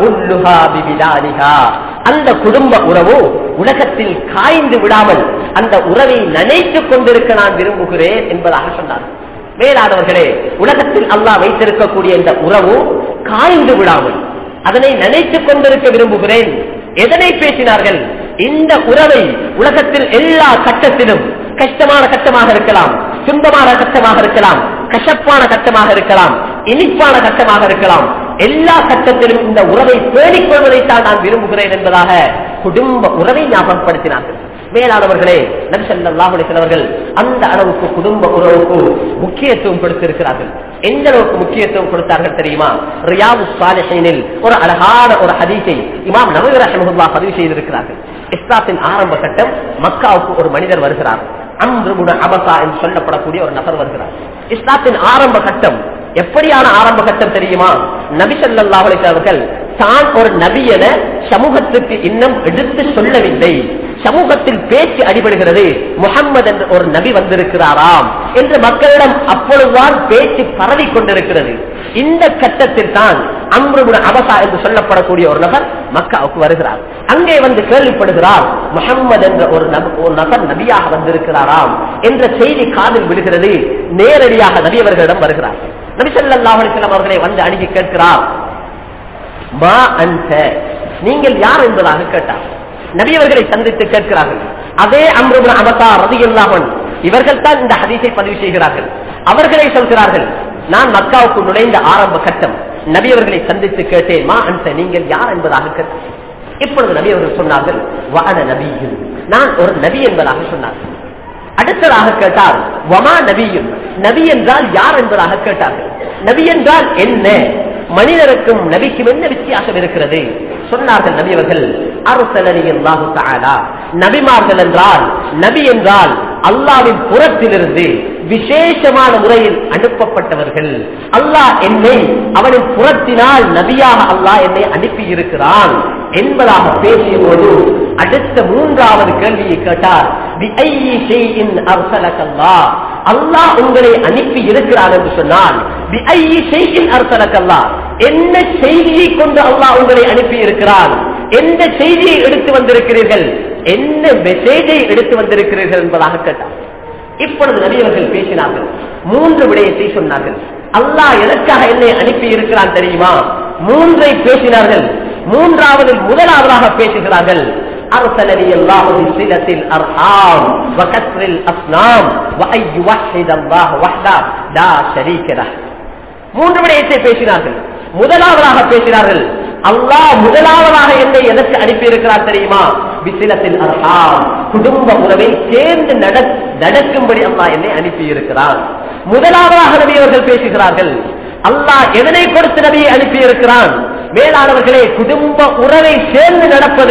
அந்த குடும்ப உறவு உலகத்தில் காய்ந்து விடாமல் அந்த உறவை நினைத்துக் கொண்டிருக்க நான் விரும்புகிறேன் என்பதாக சொன்னார். மேலானவர்களே, உலகத்தில் அல்லாஹ் வைத்திருக்கக்கூடிய இந்த உறவு காய்ந்து விடாமல் அதனை நினைத்துக் கொண்டிருக்க விரும்புகிறேன். எதனை பேசினார்கள்? இந்த உறவை உலகத்தில் எல்லா கட்டத்திலும், கஷ்டமான கட்டமாக இருக்கலாம், துன்பமான கட்டமாக இருக்கலாம், கசப்பான கட்டமாக இருக்கலாம், இனிப்பான கட்டமாக இருக்கலாம், எல்லா கட்டத்திலும் இந்த உறவை பேணிக் கொள்வதைத்தான் நான் விரும்புகிறேன் என்பதாக குடும்ப உறவை ஞாபகப்படுத்தினார்கள். மேலானவர்களே, நபி ஸல்லல்லாஹு அலைஹி வஸல்லம் அவர்கள் அந்த அளவுக்கு குடும்ப உறவுக்கு முக்கியத்துவம் கொடுத்திருக்கிறார்கள். எந்த அளவுக்கு முக்கியத்துவம் கொடுத்தார்கள் தெரியுமா? ரியாதுஸ் ஸாலிஹீனில் ஒரு அழகான ஒரு ஹதீஸை இமாம் நவவி ரஹ்மத்துல்லாஹி பதிவு செய்திருக்கிறார்கள். இஸ்லாத்தின் ஆரம்ப கட்டம், மக்காவுக்கு ஒரு மனிதர் வருகிறார். அம்ர் இப்னு அபஸா என்று சொல்லப்படக்கூடிய ஒரு நபர் வருகிறார். இஸ்லாத்தின் ஆரம்ப கட்டம் எப்படியான ஆரம்ப கட்டம் தெரியுமா? நபி ஸல்லல்லாஹு அலைஹி வஸல்லம் அவர்கள் தான் ஒரு நபி என சமூகத்துக்கு இன்னும் எடுத்து சொல்லவில்லை. சமூகத்தில் பேச்சு அடிபடுகிறது, முஹம்மது என்ற ஒரு நபி வந்திருக்கிறாராம் என்று மக்களிடம் அப்பொழுதுதான் பேச்சு பரவி கொண்டிருக்கிறது. இந்த கட்டத்தில் தான் அம்ர் இப்னு அபஸா என்று சொல்லப்படக்கூடிய ஒரு நபர் மக்காவுக்கு வருகிறார். அங்கே வந்து கேள்விப்படுகிறார், முஹம்மது என்ற ஒரு நபர் நபியாக வந்திருக்கிறாராம் என்ற செய்தி காதில் விடுகிறது. நேரடியாக நபி அவர்களிடம் வருகிறார். நபி ஸல்லல்லாஹு அலைஹி வஸல்லம் அவர்களை வந்து அணுகி கேட்கிறார், மா அன்த, நீங்கள் யார் என்பதாக கேட்டார். நபி அவர்களை சந்தித்து கேட்கிறார்கள். அதே அம்ர் இப்னு அபஸா ரலியல்லாஹு அன்ஹு இவர்கள் தான் இந்த ஹதீஸை பதிவு செய்கிறார்கள். அவர்களை சொல்கிறார்கள், நான் மக்காவுக்கு நுழைந்த ஆரம்ப கட்டம் நபி அவர்களை சந்தித்து கேட்டேன், மா அன்த, நீங்கள் யார் என்பதாக கேட்டேன். இப்பொழுது நபி அவர்கள் சொன்னார்கள், வஅன நபியுன், நான் ஒரு நபி என்பதாக சொன்னார்கள். அடுத்ததாக கேட்டார், வமா நபியும், நபி என்றால் யார் என்பதாக கேட்டார்கள். நபி என்றால் என்ன? மனிதருக்கும் நபிக்கும் என்ன வித்தியாசம் இருக்கிறது? சொன்னார்கள் நபி அவர்கள், அர்ஸலனி அல்லாஹு தஆலா, நபிமார்கள் என்றால், நபி என்றால் அல்லாஹ்வின் புறத்திலிருந்து விசேஷமான முறையில் அனுப்பப்பட்டவர்கள். அல்லாஹ் என்னை அவனின் புறத்தினால் நபியாக அல்லாஹ் என்னை அனுப்பி இருக்கிறான் என்பதாக பேசிய போது அடுத்த மூன்றாவது கேள்வியை கேட்டார், பிஐயி ஷைஇன் அர்ஸலகல்லாஹ், அல்லாஹ் உங்களை அனுப்பி இருக்கிறான் என்று சொன்னால் பிஐயி ஷைஇன் அர்ஸலகல்லாஹ், என்ன செய்தியை கொண்டு அல்லாஹ் உங்களை அனுப்பி இருக்கிறான், எந்த செய்தியை எடுத்து வந்திருக்கிறீர்கள், என்ன மெசேஜை எடுத்து வந்திருக்கிறீர்கள் என்பதாக கேட்டார். இப்பொழுது நபி அவர்கள் பேசினார்கள். மூன்று விடயத்தை சொன்னார்கள். அல்லாஹ் எதற்காக என்னை அனுப்பி இருக்கிறான் தெரியுமா? மூன்றை பேசினார்கள். மூன்றாவது முதலாவதாக பேசுகிறார்கள், அர்ஸலனி அல்லாஹு பிஸிலத்தில் அர்ஹாம் வ கஸ்ரில் அஸ்னாம் வ அய்யுஹிதல்லாஹு வஹ்தஹு லா ஷரீக லஹ். மூன்று விடயத்தை பேசினார்கள். முதலாவதாக பேசினார்கள், அல்லாஹ் முதலாவதாக என்னை எதற்கு அனுப்பி இருக்கிறார் தெரியுமா? பிஸிலத்தில் அர்ஹாம், குடும்ப உறவை சேர்ந்து நடக்கும்படி அல்லாஹ் என்னை அனுப்பி இருக்கிறார். முதலாவதாக நபி அவர்கள் பேசுகிறார்கள், அல்லாஹ் எதனை கொடுத்து நபியை அனுப்பி இருக்கிறான்? மேலானவர்களே, குடும்ப உறவை சேர்ந்து நடப்பது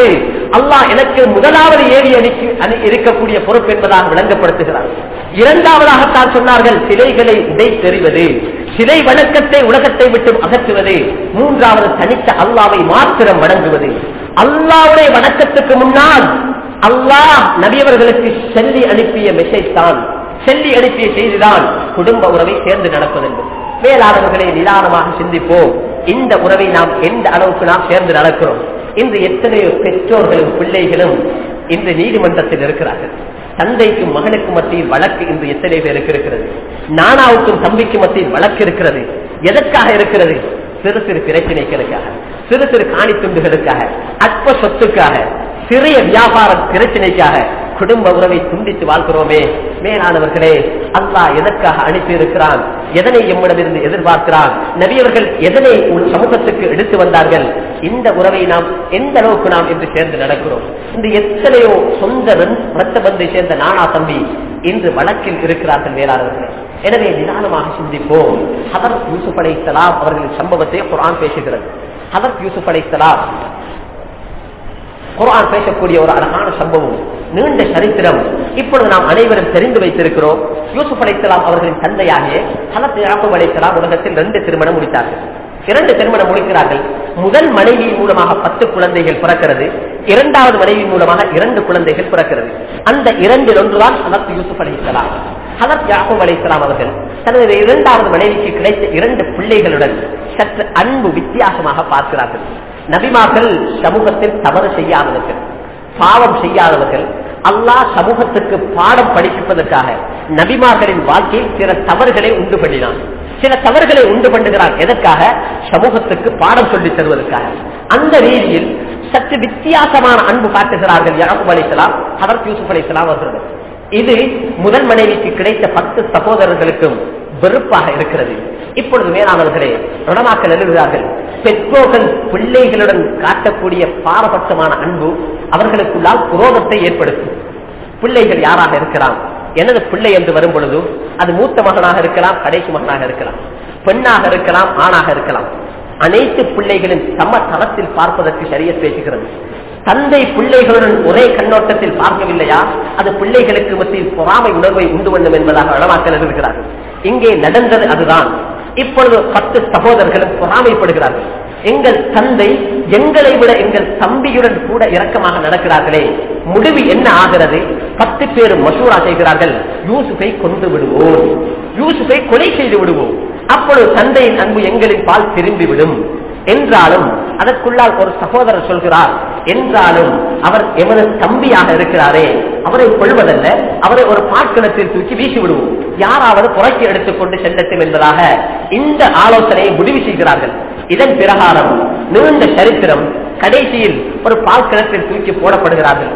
அல்லாஹ் எனக்கு முதலாவது ஏவி அணிக்கு இருக்கக்கூடிய பொறுப்பு என்பதாக விளங்கப்படுத்துகிறார். இரண்டாவதாகத்தான் சொன்னார்கள் சிலைகளை உடை தெரிவது, சிலை வணக்கத்தை உலகத்தை விட்டு அகற்றுவது. மூன்றாவது தனித்த அல்லாவை மாத்திரம் வணங்குவது. அல்லாவுடைய வணக்கத்துக்கு முன்னால் அல்லாஹ் நபியவர்களுக்கு சொல்லி அனுப்பிய மெசேஜ் தான், சொல்லி அனுப்பிய செய்திதான் குடும்ப உறவை சேர்ந்து நடப்பது. மேலானவர்களை நிதானமாக சிந்திப்போம். இந்த உறவை நாம் எந்த அளவுக்கு நாம் சேர்ந்து நடக்கிறோம்? இன்று எத்தனையோ பெற்றோர்களும் பிள்ளைகளும் இன்று நீதிமன்றத்தில் இருக்கிறார்கள். தந்தைக்கும் மகனுக்கும் மத்தியில் வழக்கு இன்று எத்தனை பேருக்கு இருக்கிறது? நானாவுக்கும் தம்பிக்கும் மத்தியில் வழக்கு இருக்கிறது. எதற்காக இருக்கிறது? சிறு சிறு பிரச்சனைகளுக்காக, சிறு சிறு காணி துண்டுகளுக்காக, அற்ப சொத்துக்காக, சிறிய வியாபார பிரச்சனைக்காக குடும்ப உறவை துண்டித்து வாழ்கிறோமே. மேலானவர்களே, அல்லாஹ் எதற்காக அனுப்பி இருக்கிறான்? எதனை எம்மிடமிருந்து எதிர்பார்க்கிறான்? நபியவர்கள் எதனை சமூகத்துக்கு எடுத்து வந்தார்கள்? இந்த உறவை நாம் எந்த அளவுக்கு நாம் இன்று சேர்ந்து நடக்கிறோம்? இன்று எத்தனையோ சொந்த ரத்த பந்தை சேர்ந்த நானா தம்பி இன்று வழக்கில் இருக்கிறார்கள். மேலானவர்களே, எனவே நிதானமாக சிந்திப்போம். ஹதரத் யூசுப் அலைஹிஸ்ஸலாம் அவர்களின் சம்பவத்தை குர்ஆன் பேசுகிறது. ஹதரத் யூசுப் அலைஹிஸ்ஸலாம் குர்ஆன் பேசக்கூடிய ஒரு அழகான சம்பவம், நீண்ட சரித்திரம். இப்பொழுது நாம் அனைவரும் தெரிந்து வைத்திருக்கிறோம். யூசுப் அலைஹிஸ்ஸலாம் அவர்களின் தந்தையாகிய ஹதரத் யாக்கூப் அலைஹிஸ்ஸலாம் உலகத்தில் ரெண்டு திருமணம் முடித்தார்கள். இரண்டு திருமணம் முடிக்கிறார்கள். முதல் மனைவியின் மூலமாக பத்து குழந்தைகள் பிறக்கிறது. இரண்டாவது மனைவியின் மூலமாக இரண்டு குழந்தைகள் பிறக்கிறது. அந்த இரண்டில் ஒன்றுதான் ஹதரத் யூசுப் அலைஹிஸ்ஸலாம். ஹதரத் யாக்கூப் அலைஹிஸ்ஸலாம் அவர்கள் தனது இரண்டாவது மனைவிக்கு கிடைத்த இரண்டு பிள்ளைகளுடன் சற்று அன்பு வித்தியாசமாக பார்க்கிறார்கள். நபிமார்கள் சமூகத்தில் தவறு செய்யாதவர்கள், பாவம் செய்யாதவர்கள். அல்லாஹ் சமூகத்துக்கு பாடம் படிப்பதற்காக நபிமார்களின் வாழ்க்கையில் சில தவறுகளை உண்டு பண்ணினான். சில தவறுகளை உண்டு பண்ணுகிறான். எதற்காக? சமூகத்துக்கு பாடம் சொல்லித் தருவதற்காக. அந்த ரீதியில் சற்று வித்தியாசமான அன்பு காட்டுகிறார்கள் யாக்கூப் அலைஹிஸ்ஸலாம், ஹதரத் யூசுப் அலைஹிஸ்ஸலாம் அவர்கள். இது முதல் மனைவிக்கு கிடைத்த பத்து சகோதரர்களுக்கும் வெறுப்பாக இருக்கிறது. இப்பொழுது மேலானவர்களே, உலமாக்கள் எழுதுகிறார்கள், பெற்றோர்கள் பிள்ளைகளுடன் காட்டக்கூடிய பாரபட்சமான அன்பு அவர்களுக்குள்ளால் குரோதத்தை ஏற்படுத்தும். பிள்ளைகள் யாராக இருக்கலாம்? எனது பிள்ளை என்று வரும் பொழுது அது மூத்த மகனாக இருக்கலாம், கடைசி மகனாக இருக்கலாம், பெண்ணாக இருக்கலாம், ஆணாக இருக்கலாம். அனைத்து பிள்ளைகளின் சம தளத்தில் பார்ப்பதற்கு ஷரியத் பேசுகிறது. தந்தை பிள்ளைகளுடன் ஒரே கண்ணோட்டத்தில் பார்க்கவில்லையா, அது பிள்ளைகளுக்கு மத்தியில் பொறாமை உணர்வை உண்டு பண்ணும் என்பதாக உலமாக்கள் எழுதுகிறார்கள். இங்கே நடந்தது அதுதான். இப்பொழுது பத்து சகோதரர்களும் பொறாமைப்படுகிறார்கள். எங்கள் தந்தை எங்களை விட எங்கள் தம்பியுடன் கூட இரக்கமாக நடக்கிறார்களே, முடிவு என்ன ஆகிறது? பத்து பேரும் மசூரா செய்கிறார்கள், யூசுஃபை கொண்டு விடுவோம், யூசுஃபை கொலை செய்து விடுவோம். அப்பொழுது தந்தையின் அன்பு எங்களின் பால் திரும்பிவிடும் என்றாலும் அதற்குள்ளால் ஒரு சகோதரர் சொல்கிறார், என்றாலும் அவர் எமது தம்பியாக இருக்கிறாரே, அவரை கொள்வதல்ல, அவரை ஒரு பாட்கணத்தில் தூக்கி வீசி விடுவோம், யாராவது புறக்கி எடுத்துக்கொண்டு செல்லட்டும் என்பதாக இந்த ஆலோசனையை முடிவு செய்கிறார்கள். இதன் பிரகாரம் நீண்ட சரித்திரம், கடைசியில் ஒரு பால்கணத்தில் தூக்கி போடப்படுகிறார்கள்.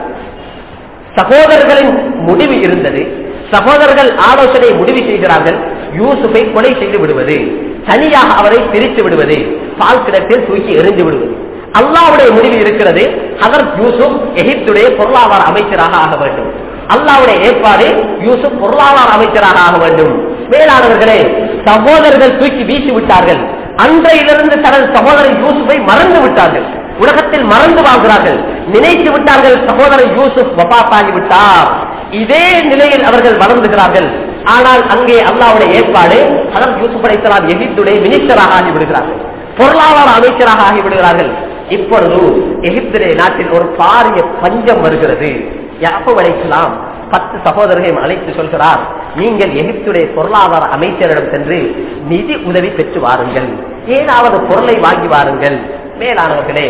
சகோதரர்களின் முடிவு இருந்தது. சகோதரர்கள் ஆலோசனை முடிவு செய்கிறார்கள், யூசுஃபை கொலை செய்து விடுவது, தனியாக அவரை பிரித்து விடுவது, பால் கிணத்தில் தூக்கி எறிந்து விடுவது. அல்லாஹ்வுடைய முடிவு இருக்கிறது, ஹதரத் யூசுப் எகிப்துடைய பொருளாதார அமைச்சராக ஆக வேண்டும். அல்லாஹ்வுடைய ஏற்பாடு, யூசுப் பொருளாதார அமைச்சராக ஆக வேண்டும். மேலானவர்களே, சகோதரர்கள் தூக்கி வீசி விட்டார்கள். அன்றையிலிருந்து தனது சகோதரர் யூசுஃபை மறந்து விட்டார்கள். உலகத்தில் மறந்து வாழ்கிறார்கள். நினைத்து விட்டார்கள் சகோதரர் யூசுப் வபாத்தாகி விட்டார். இதே நிலையில் அவர்கள் வளர்ந்துகிறார்கள். ஆனால் அங்கே அல்லாஹ்வுடைய ஏற்பாடு, ஹதரத் யூசுப் அலைஹிஸ்ஸலாம் எகிப்துடைய மினிஸ்டராக ஆகிவிடுகிறார்கள், பொருளாதார அமைச்சராக ஆகிவிடுகிறார்கள். இப்பொழுது எகிப்திலே நாட்டில் ஒரு பாரிய பஞ்சம் வருகிறது. யாக்கூப் அலைஹிஸ்ஸலாம் பத்து சகோதரர்களையும் அழைத்து சொல்கிறார், நீங்கள் எகிப்துடைய பொருளாதார அமைச்சரிடம் சென்று நிதி உதவி பெற்று வாருங்கள், ஏதாவது பொருளை வாங்கி வாருங்கள், மேலானவர்களே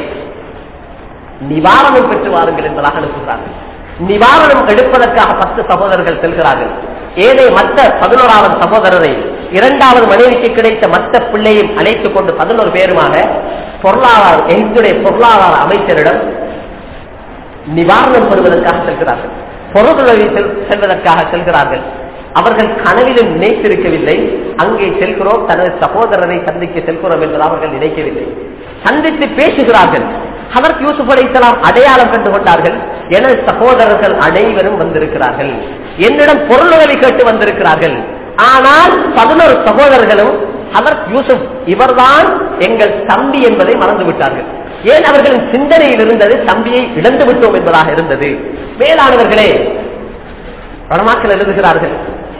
நிவாரணம் பெற்று வாருங்கள் என்பதாக அனுப்புகிறார்கள். நிவாரணம் எடுப்பதற்காக பத்து சகோதரர்கள் செல்கிறார்கள். ஏழை மற்ற பதினோராவது சகோதரரை, இரண்டாவது மனைவிக்கு கிடைத்த மற்ற பிள்ளையும் அழைத்துக் கொண்டு பதினோரு பேருமாக பொருளாதார எகிப்துடைய பொருளாதார அமைச்சரிடம் நிவாரணம் பெறுவதற்காக செல்கிறார்கள், பொருளுதவி செல்வதற்காக செல்கிறார்கள். அவர்கள் கனவிலும் நினைத்திருக்கவில்லை, அங்கே செல்கிறோம் தனது சகோதரரை சந்திக்க செல்கிறோம் என்பதை அவர்கள் நினைக்கவில்லை. சந்தித்து பேசுகிறார்கள். ஹதரத் யூசுப் அலைஹிஸ்ஸலாம் அடையாளம் கண்டு கொண்டார்கள், எனது சகோதரர்கள் அனைவரும் வந்திருக்கிறார்கள், என்னிடம் பொருளுதவி கேட்டு வந்திருக்கிறார்கள். ஆனால் பதினோரு சகோதரர்களும் ஹதரத் யூசுப் இவர்தான் எங்கள் தம்பி என்பதை மறந்து விட்டார்கள். ஏன் அவர்களின் சிந்தனையில் இருந்தது தம்பியை இழந்து விட்டோம் என்பதாக இருந்தது. மேலானவர்களே, பலமாக்கள் எழுதுகிறார்கள்,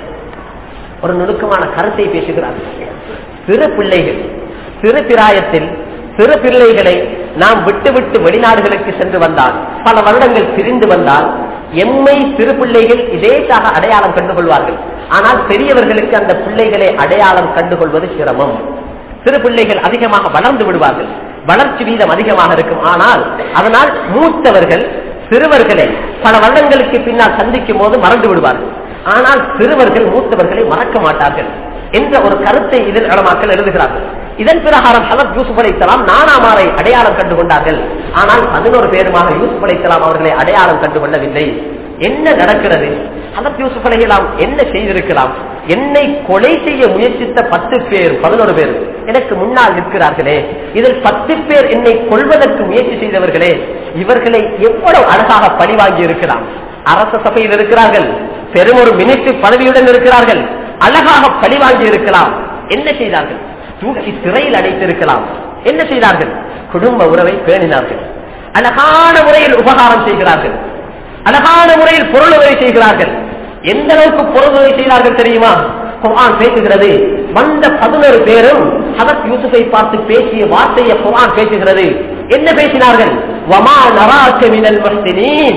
ஒரு நுணுக்கமான கருத்தை பேசுகிறார்கள். சிறு பிள்ளைகள் சிறு பிராயத்தில் சிறு பிள்ளைகளை நாம் விட்டு விட்டு வெளிநாடுகளுக்கு சென்று வந்தால், பல வருடங்கள் பிரிந்து வந்தால், எம்மை சிறு பிள்ளைகள் இதேதாக அடையாளம் கண்டுகொள்வார்கள். ஆனால் பெரியவர்களுக்கு அந்த பிள்ளைகளை அடையாளம் கண்டுகொள்வது சிரமம். சிறு பிள்ளைகள் அதிகமாக வளர்ந்து விடுவார்கள், வளர்ச்சி வீதம் அதிகமாக இருக்கும். ஆனால் அதனால் மூத்தவர்கள் சிறுவர்களை பல வருடங்களுக்கு பின்னால் சந்திக்கும் போது மறந்து விடுவார்கள். ஆனால் சிறுவர்கள் மூத்தவர்களை மறக்க மாட்டார்கள் என்ற ஒரு கருத்தை இதில் உலமாக்கள் எழுதுகிறார்கள். இதன் பிரகாரம் ஹஜ்ரத் யூசுப் அலைஹிஸ்ஸலாம் நானாமாரை அடையாளம் கண்டு கொண்டார்கள். ஆனால் பதினோரு பேருமாக யூசுப் அலைஹிஸ்ஸலாம் அவர்களை அடையாளம் கண்டு கொள்ளவில்லை. என்ன நடக்கிறது? ஹஜ்ரத் யூசுப் அலைஹிஸ்ஸலாம் என்ன செய்திருக்கலாம்? என்னை கொலை செய்ய முயற்சித்த பத்து பேர் பதினோரு பேர் எனக்கு முன்னால் நிற்கிறார்களே, இதில் பத்து பேர் என்னை கொள்வதற்கு முயற்சி செய்தவர்களே, இவர்களை எவ்வளவு அழகாக பழி வாங்கி இருக்கலாம். அரச சபையில் இருக்கிறார்கள், பெரும் ஒரு மினிஸ்டர் பதவியுடன் இருக்கிறார்கள், அழகாக பழி வாங்கி இருக்கலாம். என்ன செய்தார்கள்? தூக்கி சிறையில் அடைத்திருக்கலாம். என்ன செய்தார்கள்? குடும்ப உறவை பேணினார்கள். அழகான முறையில் உபகாரம் செய்கிறார்கள், அழகான முறையில் பொருள் உதவி செய்கிறார்கள். எந்த அளவுக்கு பொருள் உதவி செய்தார்கள் தெரியுமா? குர்ஆன் பேசுகிறது, வந்த பதினோரு பேரும் ஹஜ்ரத் யூசுஃபை பார்த்து பேசிய வார்த்தையை குர்ஆன் பேசுகிறது. என்ன பேசினார்கள்? வமா நராக மினல் முஹ்சினீன்,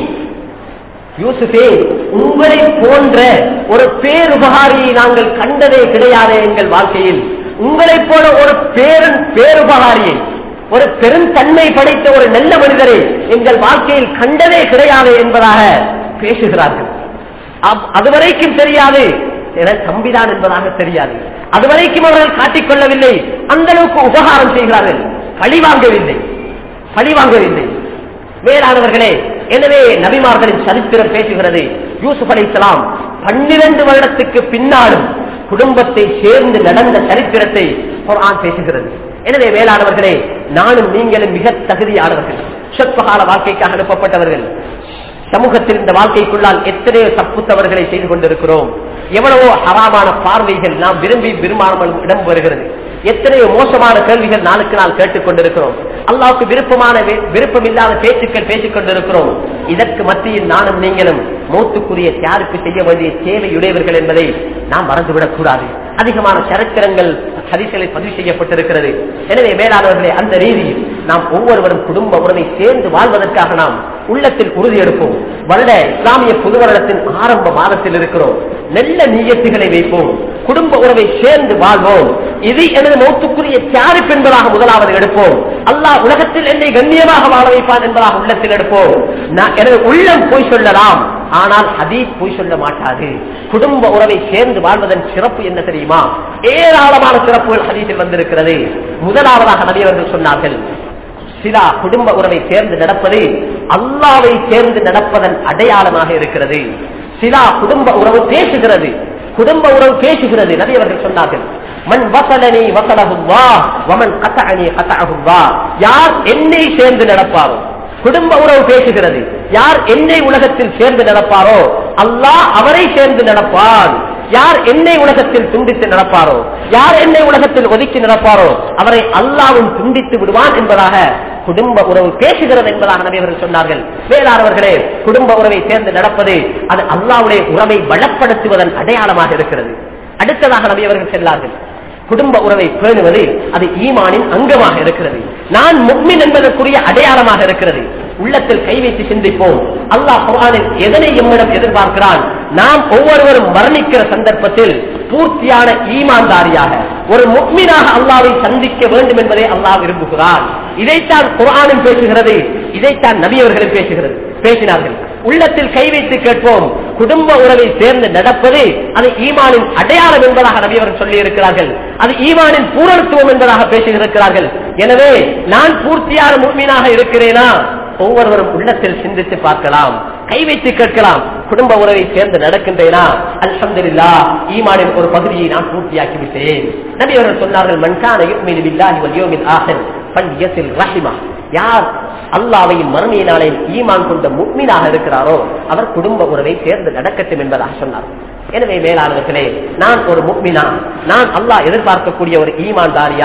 யூசுஃபே, உங்களை போன்ற ஒரு பேருபகாரியை நாங்கள் கண்டதே கிடையாது எங்கள் வாழ்க்கையில். உங்களை போல ஒரு பேரன் பேருபகாரியை, ஒரு பெருந்தன்மை படைத்த ஒரு நல்ல மனிதரை எங்கள் வாழ்க்கையில் கண்டதே கிடையாது என்பதாக பேசுகிறார்கள். அதுவரைக்கும் தெரியாது, தம்பிதான் என்பதாக தெரியாது. அதுவரைக்கும் அவர்கள் காட்டிக்கொள்ளவில்லை. அந்த அளவுக்கு உபகாரம் செய்கிறார்கள், பழி வாங்கவில்லை பழி வாங்கவில்லை மேலானவர்களே, எனவே நபிமார்களின் சரித்திரம் பேசுகிறது. யூசுப் அலைஹிஸ்ஸலாம் பன்னிரண்டு வருடத்துக்கு பின்னாலும் குடும்பத்தை சேர்ந்து நடந்த சரித்திரத்தை குர்ஆன் பேசுகிறது. எனவே மேலானவர்களே, நானும் நீங்களும் மிக தகுதியானவர்கள், சொற்பகால வாழ்க்கைக்காக அனுப்பப்பட்டவர்கள். சமூகத்தில் இந்த வாழ்க்கைக்குள்ளால் எத்தனையோ தப்புத்தவர்களை செய்து கொண்டிருக்கிறோம். எவ்வளவோ ஹராமான பார்வைகள் நாம் விரும்பி விரும்பாமல் இடம் வருகிறது. எத்தனையோ மோசமான கேள்விகள் நாளுக்கு நாள் கேட்டுக் கொண்டிருக்கிறோம். அல்லாஹ்வுக்கு விருப்பமான விருப்பம் இல்லாத பேச்சுக்கள் பேசிக் கொண்டிருக்கிறோம். இதற்கு மத்தியில் நானும் நீங்களும் மௌத்துக்குரிய தயாரிப்பு செய்ய வேண்டிய தேவையுடையவர்கள் என்பதை நாம் மறந்துவிடக் கூடாது. அதிகமான சரித்திரங்கள் ஹதீஸ்களில் பதிவு செய்யப்பட்டிருக்கிறது. எனவே மேலானவர்களே, அந்த ரீதியில் நாம் ஒவ்வொருவரும் குடும்ப உறவை சேர்ந்து வாழ்வதற்காக நாம் உள்ளத்தில் உறுதி எடுப்போம். வருட இஸ்லாமிய புது வருடத்தின் ஆரம்ப மாதத்தில் இருக்கிறோம். நல்ல நியத்துகளை வைப்போம், குடும்ப உறவை சேர்ந்து வாழ்வோம். இது எனது மௌத்துக்குரிய தயாரிப்பு என்பதாக முதலாவது எடுப்போம். அல்லாஹ் உலகத்தில் என்னை கண்ணியமாக வாழ வைப்பான் என்பதாக உள்ளத்தில் எடுப்போம். எனது உள்ளம் போய் சொல்லலாம், ஆனால் ஹதீஸ் போய் சொல்ல மாட்டாது. குடும்ப உறவை சேர்ந்து வாழ்வதன் சிறப்பு என்ன தெரியுமா? ஏராளமான சிறப்புகள் ஹதீஸில் வந்திருக்கிறது. முதலாவதாக நபி அவர்கள் சொன்னார்கள், சில குடும்ப உறவை சேர்ந்து நடப்பது அல்லாஹ்வை சேர்ந்து நடப்பதன் அடையாளமாக இருக்கிறது. சில குடும்ப உறவு பேசுகிறது, குடும்ப உறவு பேசுகிறது. நபி அவர்கள் சொன்னார்கள், மன் வஸலனி வஸலஹுல்லாஹ் வமன் கதஅனி கதஅஹுல்லாஹ், யார் என்னை சேர்ந்து நடப்பாரோ, குடும்ப உறவு பேசுகிறது, யார் என்னை உலகத்தில் சேர்ந்து நடப்பாரோ அல்லாஹ் அவரை சேர்ந்து நடப்பான். யார் என்னை உலகத்தில் துண்டித்து நடப்பாரோ, யார் என்னை உலகத்தில் ஒதுக்கி நடப்பாரோ அவரை அல்லாஹ்வும் துண்டித்து விடுவான் என்பதாக குடும்ப உறவு பேசுகிறது என்பதாக நபி அவர்கள் சொன்னார்கள். வேளாளர்களே, குடும்ப உறவை சேர்ந்து நடப்பது அது அல்லாஹ்வுடைய உறவை பலப்படுத்துவதன் அடையாளமாக இருக்கிறது. அடுத்ததாக நபி அவர்கள் சொன்னார்கள், குடும்ப உறவை பேணுவது அது ஈமானின் அங்கமாக இருக்கிறது. நான் முஃமின் என்பதற்குரிய அடையாளமாக இருக்கிறது. உள்ளத்தில் கை வைத்து சிந்திப்போம். அல்லாஹ் குர்ஆனில் எதனை எம்மிடம் எதிர்பார்க்கிறான்? நாம் ஒவ்வொருவரும் மரணிக்கிற சந்தர்ப்பத்தில் பூர்த்தியான ஈமான்தாரியாக ஒரு முஃமினாக அல்லாஹ்வை சந்திக்க வேண்டும் என்பதை அல்லாஹ் விரும்புகிறான். இதைத்தான் குர்ஆனும் பேசுகிறது, இதைத்தான் நபி அவர்களும் பேசுகிறது பேசினார்கள். உள்ளத்தில் கை வைத்து கேட்போம். குடும்ப உறவை சேர்ந்து நடப்பது அது ஈமானின் அடையாளம் என்பதாக நபி அவர்கள் சொல்லி இருக்கிறார்கள். அது ஈமானின் பூரணத்துவம் என்பதாக பேசியிருக்கிறார்கள். எனவே நான் பூர்த்தியான முஃமினாக இருக்கிறேனா? ஒவ்வொருவரும் உள்ளத்தில் சிந்தித்து பார்க்கலாம், கை வைத்து கேட்கலாம். குடும்ப உறவை சேர்ந்து நடக்கின்றேனா? அல்ஹம்துலில்லாஹ், ஈமானின் ஒரு பகுதியை நான் பூர்த்தியாக்கி விட்டேன். நபி அவர்கள் சொன்னார்கள், மன் கான யுமினு பில்லாஹி வல் யௌமில் ஆகிர் ஃபல்யஸில் ரஹிமா, யார் அல்லாஹ்வையும் மறுமை நாளில் ஈமான் கொண்ட முஃமினாக இருக்கிறாரோ அவர் குடும்ப உறவை சேர்ந்து நடக்கட்டும் என்பதாக சொன்னார். எனவே மேலானவர்களே, நான் ஒரு முஃமினா, நான் அல்லாஹ் எதிர்பார்க்கக்கூடிய ஒரு ஈமான்தாரியா,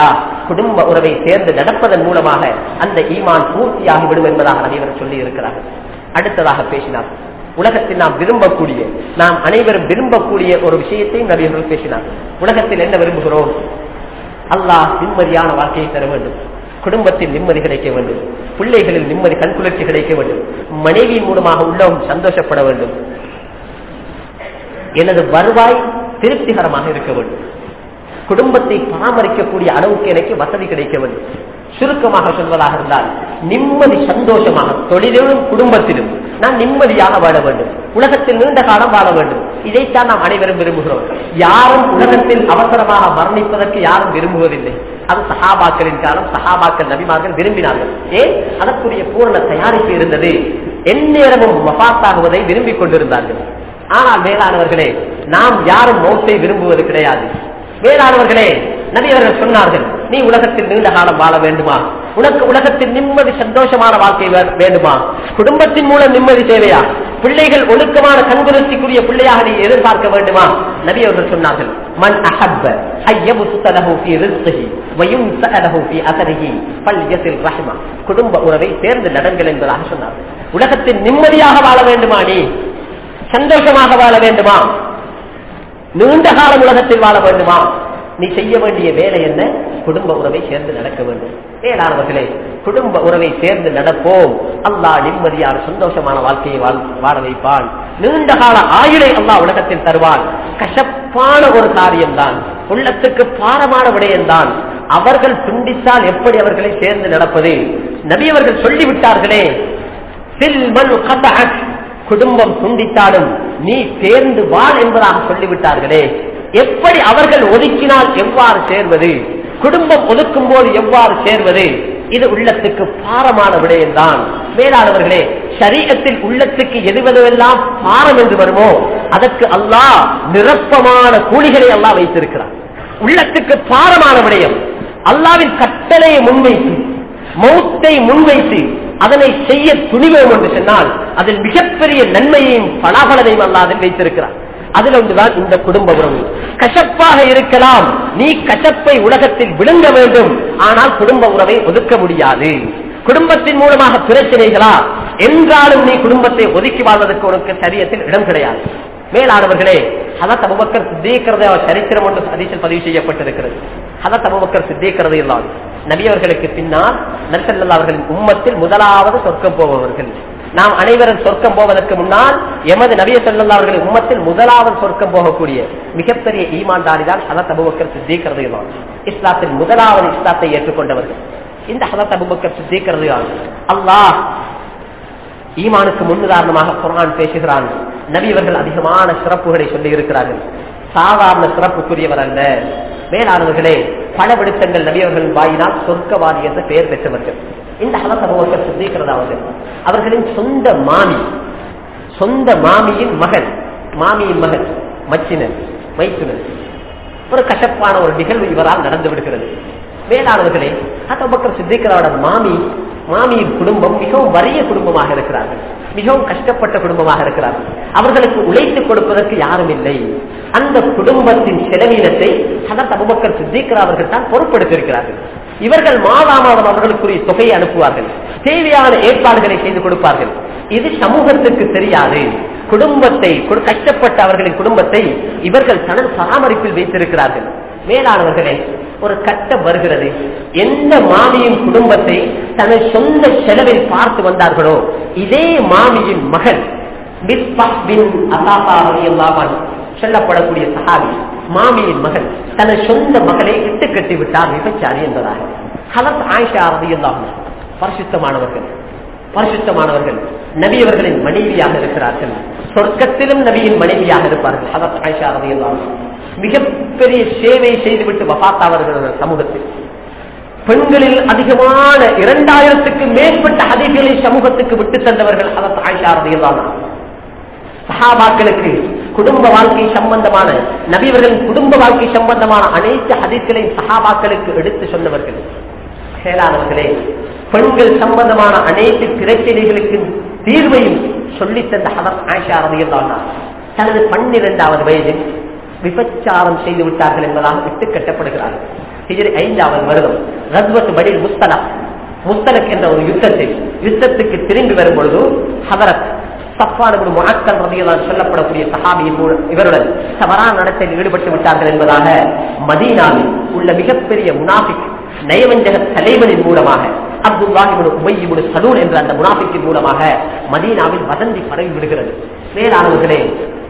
குடும்ப உறவை சேர்ந்து நடப்பதன் மூலமாக அந்த ஈமான் பூர்த்தியாகிவிடும் என்பதாக நபியவர் சொல்லி இருக்கிறார்கள். அடுத்ததாக பேசினார், உலகத்தில் நாம் விரும்பக்கூடிய, நாம் அனைவரும் விரும்பக்கூடிய ஒரு விஷயத்தையும் நபியவர்கள் பேசினார். உலகத்தில் என்ன விரும்புகிறோம்? அல்லாஹ் நிம்மதியான வாழ்க்கையை தர வேண்டும், குடும்பத்தில் நிம்மதி கிடைக்க வேண்டும், பிள்ளைகளில் நிம்மதி கண்குளிர்ச்சி கிடைக்க வேண்டும், மனைவியின் மூலமாக உள்ளவங்க சந்தோஷப்பட வேண்டும், எனது வருவாய் திருப்திகரமாக இருக்க வேண்டும், குடும்பத்தை பராமரிக்கக்கூடிய அளவுக்கு எனக்கு வசதி கிடைக்க வேண்டும். சுருக்கமாக சொல்வதாக இருந்தால் நிம்மதி சந்தோஷமாக தொழிலிலும் குடும்பத்திலும் நான் நிம்மதியாக வாழ வேண்டும், உலகத்தில் நீண்ட காலம் வாழ வேண்டும். இதைத்தான் நாம் அனைவரும் விரும்புகிறோம். யாரும் உலகத்தில் அவசரமாக மரணிப்பதற்கு யாரும் விரும்புவதில்லை. அது சஹாபாக்களின் காலம், சஹாபாக்கள் நபிமார்கள் விரும்பினார்கள். ஏன்? அதற்குரிய பூரண தயாரிப்பு இருந்தது. எந்நேரமும் வஃபாத்தாகுவதை விரும்பிக் கொண்டிருந்தார்கள். ஆனால் மேலானவர்களே, நாம் யாரும் மௌத்தை விரும்புவது கிடையாது. மேலானவர்களே, நபியவர்கள் சொன்னார்கள், நீ உலகத்தில் நீண்ட காலம் வாழ வேண்டுமா? உனக்கு உலகத்தில் நிம்மதி சந்தோஷமான வாழ்க்கை வேண்டுமா? குடும்பத்தின் மூலம் நிம்மதி தேவையா? பிள்ளைகள் ஒழுக்கமான கண்குளிர்ச்சிக்குரிய பிள்ளையாக நீ எதிர்பார்க்க வேண்டுமா? நபியவர்கள் சொன்னார்கள், மன் அஹப்ப அய்யபுஸத லஹு ஃபீ ரிஸ்கிஹி வ யும்ஸஅ லஹு ஃபீ அஸரிஹி ஃபல்யஸில் ரஹ்மா. குடும்ப உறவை சேர்ந்து நடங்கள் என்பதாக சொன்னார்கள். உலகத்தில் நிம்மதியாக வாழ வேண்டுமா? நீ சந்தோஷமாக வாழ வேண்டுமா? நீண்ட காலம் உலகத்தில் வாழ வேண்டுமா? நீ செய்ய வேண்டிய வேலை என்ன? குடும்ப உறவை சேர்ந்து நடக்க வேண்டும். மேலானவர்களே, குடும்ப உறவை சேர்ந்து நடப்போம், அல்லாஹ் நிம்மதியான சந்தோஷமான வாழ்க்கையை வாழ வைப்பான். நீண்ட கால ஆயுளை அல்லாஹ் உலகத்தில் தருவான். கசப்பான ஒரு காரியம்தான், உள்ளத்துக்கு பாரமான விடயம்தான். அவர்கள் துண்டித்தால் எப்படி அவர்களை சேர்ந்து நடப்பது? நபி அவர்கள் சொல்லிவிட்டார்களே, குடும்பம் துண்டித்தாலும் நீ சேர்ந்து வாழ் என்பதாக சொல்லிவிட்டார்களே, எப்படி அவர்கள் ஒதுக்கினால் எவ்வாறு சேர்வது? குடும்பம் ஒதுக்கும் போது எவ்வாறு சேர்வது? இது உள்ளத்துக்கு பாரமான விடயம்தான். மேலானவர்களே, ஷரீஅத்தில் உள்ளத்துக்கு எதுவெல்லாம் பாரம் என்று வருமோ அதற்கு அல்லாஹ் நிரப்பமான கூலிகளை அல்லாஹ் வைத்திருக்கிறார். உள்ளத்துக்கு பாரமான விடயம் அல்லாஹ்வின் கட்டளையை முன்வைத்து, மௌத்தை முன்வைத்து அதனை செய்ய துணிவோம் என்று சொன்னால் அதில் மிகப்பெரிய நன்மையையும் பலாபலனையும் அல்லாஹ் அதில் வைத்திருக்கிறார். அதில் ஒன்றுதான் இந்த குடும்ப உறவு. கசப்பாக இருக்கலாம், நீ கசப்பை உலகத்தில் விழுங்க வேண்டும், ஆனால் குடும்ப உறவை ஒதுக்க முடியாது. குடும்பத்தின் மூலமாக பிரச்சனைகளா என்றாலும் நீ குடும்பத்தை ஒதுக்கி வாழ்வதற்கு உனக்கு சரியத்தில் இடம் கிடையாது. மேலானவர்களே, ஹதரத் அபூபக்கர் சித்தீக் ரலியல்லாஹு சரித்திரம் ஒன்று ஹதீஸில் பதிவு செய்யப்பட்டிருக்கிறது. ஹதரத் அபூபக்கர் சித்தீக் ரலியல்லாஹு நபி அவர்களுக்கு பின்னால் நபி ஸல்லல்லாஹு அலைஹி வஸல்லம் உம்மத்தில் முதலாவது சொர்க்கம் போபவர்கள். நாம் அனைவரும் சொர்க்கம் போவதற்கு முன்னால் எமது நபி ஸல்லல்லாஹு அலைஹி வஸல்லம் உம்மத்தில் முதலாவது சொர்க்கம் போகக்கூடிய மிகப்பெரிய ஈமான்தாரி தான் ஹதரத் அபூபக்கர் சித்தீக் ரலியல்லாஹு. இஸ்லாத்தில் முதலாவது இஸ்லாத்தை ஏற்றுக்கொண்டவர்கள் இந்த ஹதரத் அபூபக்கர் சித்தீக் ரலியல்லாஹு. அல்லாஹ் ஈமானுக்கு முன்னுதாரணமாக குர்ஆன் பேசுகிறான். நபி அவர்கள் அதிகமான சிறப்புகளை சொல்லி இருக்கிறார்கள். சாதாரண சிறப்புக்குரியவர் அல்ல. மேலானவர்களே, பல விடுத்தங்கள் நபி அவர்களின் வாயினால் சொர்க்கவாதி என்ற பெயர் பெற்றவர்கள். இந்த ஹதரத் அபூபக்கர் சித்தீக் அவர்கள் அவர்களின் சொந்த மாமி, சொந்த மாமியின் மகன், மாமியின் மகன் மச்சினர் மைத்துனர். ஒரு கசப்பான ஒரு நிகழ்வு இவரால் நடந்து விடுகிறது. மேலானவர்களே, ஹதரத் அபூபக்கர் சித்தீக் மாமி மாமியின் குடும்பம் மிகவும் வறிய குடும்பமாக இருக்கிறார்கள், மிகவும் கஷ்டப்பட்ட குடும்பமாக இருக்கிறார்கள். அவர்களுக்கு உழைத்துக் கொடுப்பதற்கு யாரும் இல்லை. அந்த குடும்பத்தின் செலவீனத்தை ஹதரத் அபூபக்கர் சித்தீக் அவர்கள் தான் பொறுப்பெடுத்திருக்கிறார்கள். இவர்கள் மாதாமாதம் அவர்களுக்குரிய தொகையை அனுப்புவார்கள், தேவையான ஏற்பாடுகளை செய்து கொடுப்பார்கள். இது சமூகத்திற்கு தெரியாது. குடும்பத்தை கஷ்டப்பட்ட அவர்களின் குடும்பத்தை இவர்கள் தனது பராமரிப்பில் வைத்திருக்கிறார்கள். மேலானவர்களே, ஒரு கட்டம் வருகிறது, எந்த மாமியின் குடும்பத்தை தனது சொந்த செலவில் பார்த்து வந்தார்களோ இதே மாமியின் மகன் சொல்லப்படக்கூடிய சஹாபி, மாமியின் மகன் தனது சொந்த மகளை இட்டு கட்டி விட்டார் விபச்சாரி என்பதாக. ஹதரத் ஆயிஷா ரலியல்லாஹு அன்ஹா பரிசுத்தமானவர்கள், பரிசுத்தமானவர்கள் நபியவர்களின் மனைவியாக இருக்கிறார்கள். சொர்க்கத்திலும் நபியின் மனைவியாக இருப்பார்கள். ஹதரத் ஆயிஷா ரலியல்லாஹு அன்ஹா மிகப்பெரிய சேவை செய்துவிட்டு வஃபாத்தாவர்கள். சமூகத்தில் பெண்களில் அதிகமான இரண்டாயிரத்துக்கு மேற்பட்ட ஹதீஸ்களை சமூகத்துக்கு விட்டு தந்தவர்கள் ஹதரத் ஆயிஷா ரலியல்லாஹு அன்ஹா. சஹாபாக்களுக்கு குடும்ப வாழ்க்கை சம்பந்தமான, நபியவர்களின் குடும்ப வாழ்க்கை சம்பந்தமான அனைத்து ஹதீஸ்களையும் சஹாபாக்களுக்கு எடுத்து சொன்னவர்கள். மேலானவர்களே, பெண்கள் சம்பந்தமான அனைத்து பிரச்சனைகளுக்கு தீர்வையும் சொல்லித் தந்த ஹதரத் ஆயிஷா ரலியல்லாஹு அன்ஹா தனது பன்னிரண்டாவது வயதில் விபச்சாரம் செய்து விட்டார்கள் என்பதாக விட்டு கட்டப்படுகிறார்கள். ஹிஜ்ரி ஐந்தாவது வருடம் ரத்வத் பனில் முஸ்தலக் முஸ்தலக் என்ற ஒரு யுத்தத்தில் யுத்தத்துக்கு திரும்பி வரும் பொழுது ஹதரத் சஃப்வான் இப்னு முஅத்தல் ரலியல்லாஹு அன்ஹு சொல்லப்படக்கூடிய சஹாபியின் இவருடன் தவறான நடத்தையில் ஈடுபட்டு விட்டார்கள் என்பதாக மதீனாவில் உள்ள மிகப்பெரிய முனாஃபிக் நயவஞ்சக தலைவனின் மூலமாக அப்துல்லாஹ் இப்னு உபய் இப்னு சலூல் என்ற அந்த முனாஃபிக்கின் மூலமாக மதீனாவில் வதந்தி பரவி விடுகிறது. மேலானவர்களே,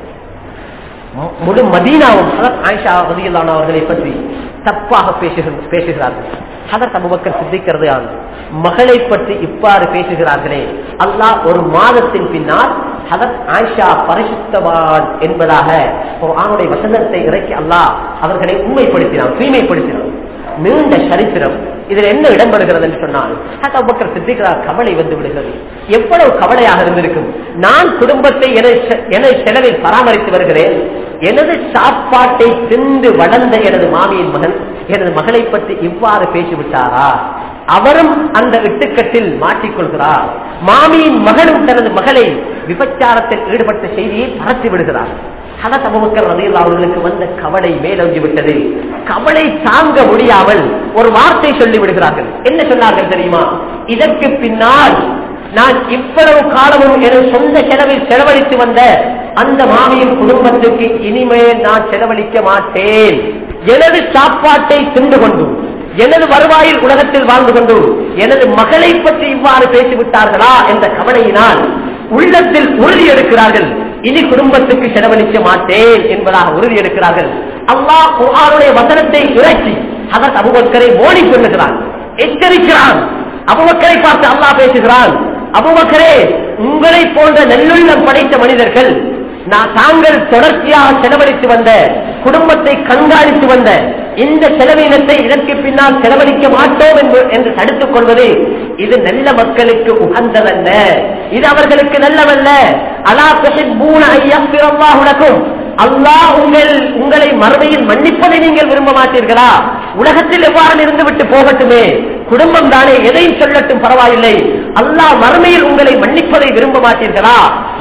முழு மதீனாவும் ஹதரத் ஆயிஷா ரலியல்லாஹு அன்ஹா அவர்களை பற்றி தப்பாக பேசுகிறார்கள். ஹதரத் அபூபக்கர் சித்திக் ரலியல்லாஹு அன்ஹு மகளை பற்றி இவ்வாறு பேசுகிறார்களே, அல்லாஹ் ஒரு மாதத்தின் பின்னால் ஹதரத் ஆயிஷா பரிசுத்தவான் என்பதாக குர்ஆனுடைய வசனத்தை இறக்கி அல்லாஹ் அவர்களை உண்மைப்படுத்தினான், தூய்மைப்படுத்தினான். நீண்ட சரித்திரம். இதில் என்ன இடம்பெறுகிறது என்று சொன்னால் அபூபக்கர் சித்திக் கவலை வந்து விடுகிறது. எவ்வளவு கவலையாக இருந்திருக்கும். நான் குடும்பத்தை எனது செலவில் பராமரித்து வருகிறேன். எனது சாப்பாட்டை தின்று வளர்ந்த எனது மாமியின் மகன் எனது மகளை பற்றி இவ்வாறு பேசிவிட்டாரா? அவரும் அந்த இட்டுக்கட்டில் மாட்டிக்கொள்கிறார். மாமியின் மகனும் தனது மகளை விபச்சாரத்தில் ஈடுபட்ட செய்தியை பரத்தி விடுகிறார். ஹதரத் அபூபக்கர் ரலியல்லாஹு அவர்களுக்கு வந்த கவலை மேலோங்கி விட்டது. கவலை தாங்க முடியாமல் ஒரு வார்த்தை சொல்லி விடுகிறார்கள். என்ன சொன்னார்கள் தெரியுமா? இதற்கு பின்னால் நான் இவ்வளவு காலமும் எனது சொந்த செலவில் செலவழித்து வந்த அந்த மாமியின் குடும்பத்துக்கு இனிமேல் நான் செலவழிக்க மாட்டேன். எனது சாப்பாட்டை தின்று கொண்டு எனது வருவாயில் உலகத்தில் வாழ்ந்து கொண்டு எனது மகளை பற்றி இவ்வாறு பேசிவிட்டார்களா என்ற கவலையினால் உள்ளத்தில் உறுதி எடுக்கிறார்கள். இனி குடும்பத்துக்கு செலவழிக்க மாட்டேன் என்பதாக உறுதி எடுக்கிறார்கள். அல்லாஹ் குர்ஆனுடைய வசனத்தை இறக்கி ஹதரத் அபூபக்கரை மோடி சொல்லுகிறான், எச்சரிக்கிறான். அபூபக்கரை பார்த்து அல்லாஹ் பேசுகிறான், அபூபக்கரே, உங்களை போன்ற நல்லுள்ளம் படைத்த மனிதர்கள் நான் தாங்கள் தொடர்ச்சியாக செலவழித்து வந்த குடும்பத்தை கண்காணித்து வந்த இந்த செலவினத்தை இதற்கு பின்னால் செலவழிக்க மாட்டோம் என்று தடுத்துக் கொள்வது இது நல்ல மக்களுக்கு உகந்ததல்ல, இது அவர்களுக்கு நல்லவல்ல. அலா துஹிப்பூன அன் யக்ஃபிரல்லாஹு லக்கும், அல்லாஹ் உங்கள் உங்களை மறுமையில் மன்னிப்பதை நீங்கள் விரும்ப மாட்டீர்களா? உலகத்தில் எவ்வாறு இருந்து விட்டு போகட்டுமே, குடும்பம் தானே, எதையும் சொல்லட்டும் பரவாயில்லை. அல்லாஹ் மறுமையில் உங்களை மன்னிப்பதை விரும்ப மாட்டீர்களா?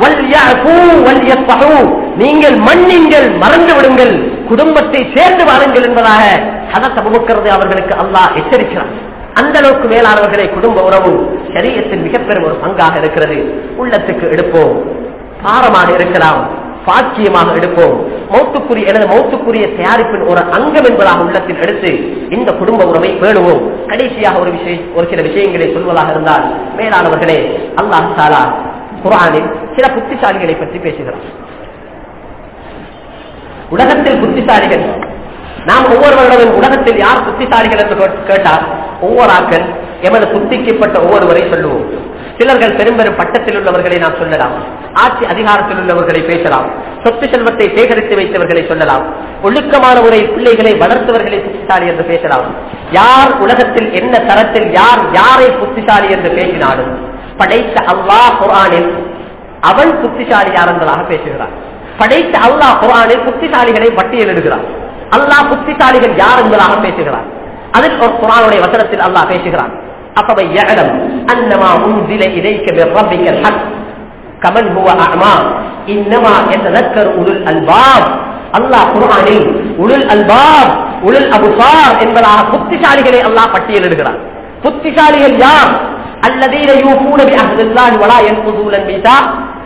நீங்கள் மன்னிங்கள், மறந்து விடுங்கள், குடும்பத்தை சேர்ந்து வாருங்கள் என்பதாக ஹதரத் அபூபக்கர் அவர்களுக்கு அல்லாஹ் எச்சரிக்கிறார். அந்த அளவுக்கு மேலானவர்களை குடும்ப உறவு ஷரீஅத்தின் மிகப்பெரும் ஒரு பங்காக இருக்கிறது. உள்ளத்துக்கு எடுப்போம், பாரமாக இருக்கலாம், பாக்கியமாக எடுப்போம். மௌத்துக்குரிய எனது மௌத்துக்குரிய தயாரிப்பின் ஒரு அங்கம் என்பதாக உள்ளத்தில் எடுத்து இந்த குடும்ப உறவை பேணுவோம். கடைசியாக ஒரு விஷயம் ஒரு சில விஷயங்களை சொல்வதாக இருந்தால், மேலானவர்களே, அல்லாஹ் தஆலா குர்ஆனில் சில புத்திசாலிகளை பற்றி பேசுகிறார். உலகத்தில் புத்திசாலிகள், நாம் ஒவ்வொருவர்களும் உலகத்தில் யார் புத்திசாலிகள் என்று கேட்டால் ஒவ்வொரு ஆக்கள் எமது புத்திக்கப்பட்ட ஒவ்வொருவரை சொல்லுவோம். சிலர்கள் பெரும்பெரும் பட்டத்தில் உள்ளவர்களை நாம் சொல்லலாம், ஆட்சி அதிகாரத்தில் உள்ளவர்களை பேசலாம், சொத்து செல்வத்தை சேகரித்து வைத்தவர்களை சொல்லலாம், ஒழுக்கமான முறையில் பிள்ளைகளை வளர்த்தவர்களை புத்திசாலி என்று பேசலாம். யார் உலகத்தில் என்ன தரத்தில் யார் யாரை புத்திசாலி என்று பேசினாலும் படைத்த அல்லாஹ் குர்ஆனில் அவன் புத்திசாலி யார் என்பதாக பேசுகிறார். படைத்த அல்லாஹ் குர்ஆனில் புத்திசாலிகளை பட்டியலிடுகிறார். அல்லாஹ் புத்திசாலிகள் யார் என்பதாக பேசுகிறார். அதில் ஒரு குர்ஆனுடைய வசனத்தில் அல்லாஹ் பேசுகிறான், أفمن يعلم أنما أنزل إليك من ربك الحق كمن هو أعمى إنما يتذكر أولو الألباب. அல்லாஹ் குர்ஆனில் உலுல் அல்பாப் உலுல் அப்சார் என்பதாக புத்திசாலிகளை அல்லாஹ் பட்டியலிடுகிறார். புத்திசாலிகள் யார்? அல்லதீன யூஃபூன பிஅஹ்தில்லாஹி வலா யன்குதுன அல்-மீசாக்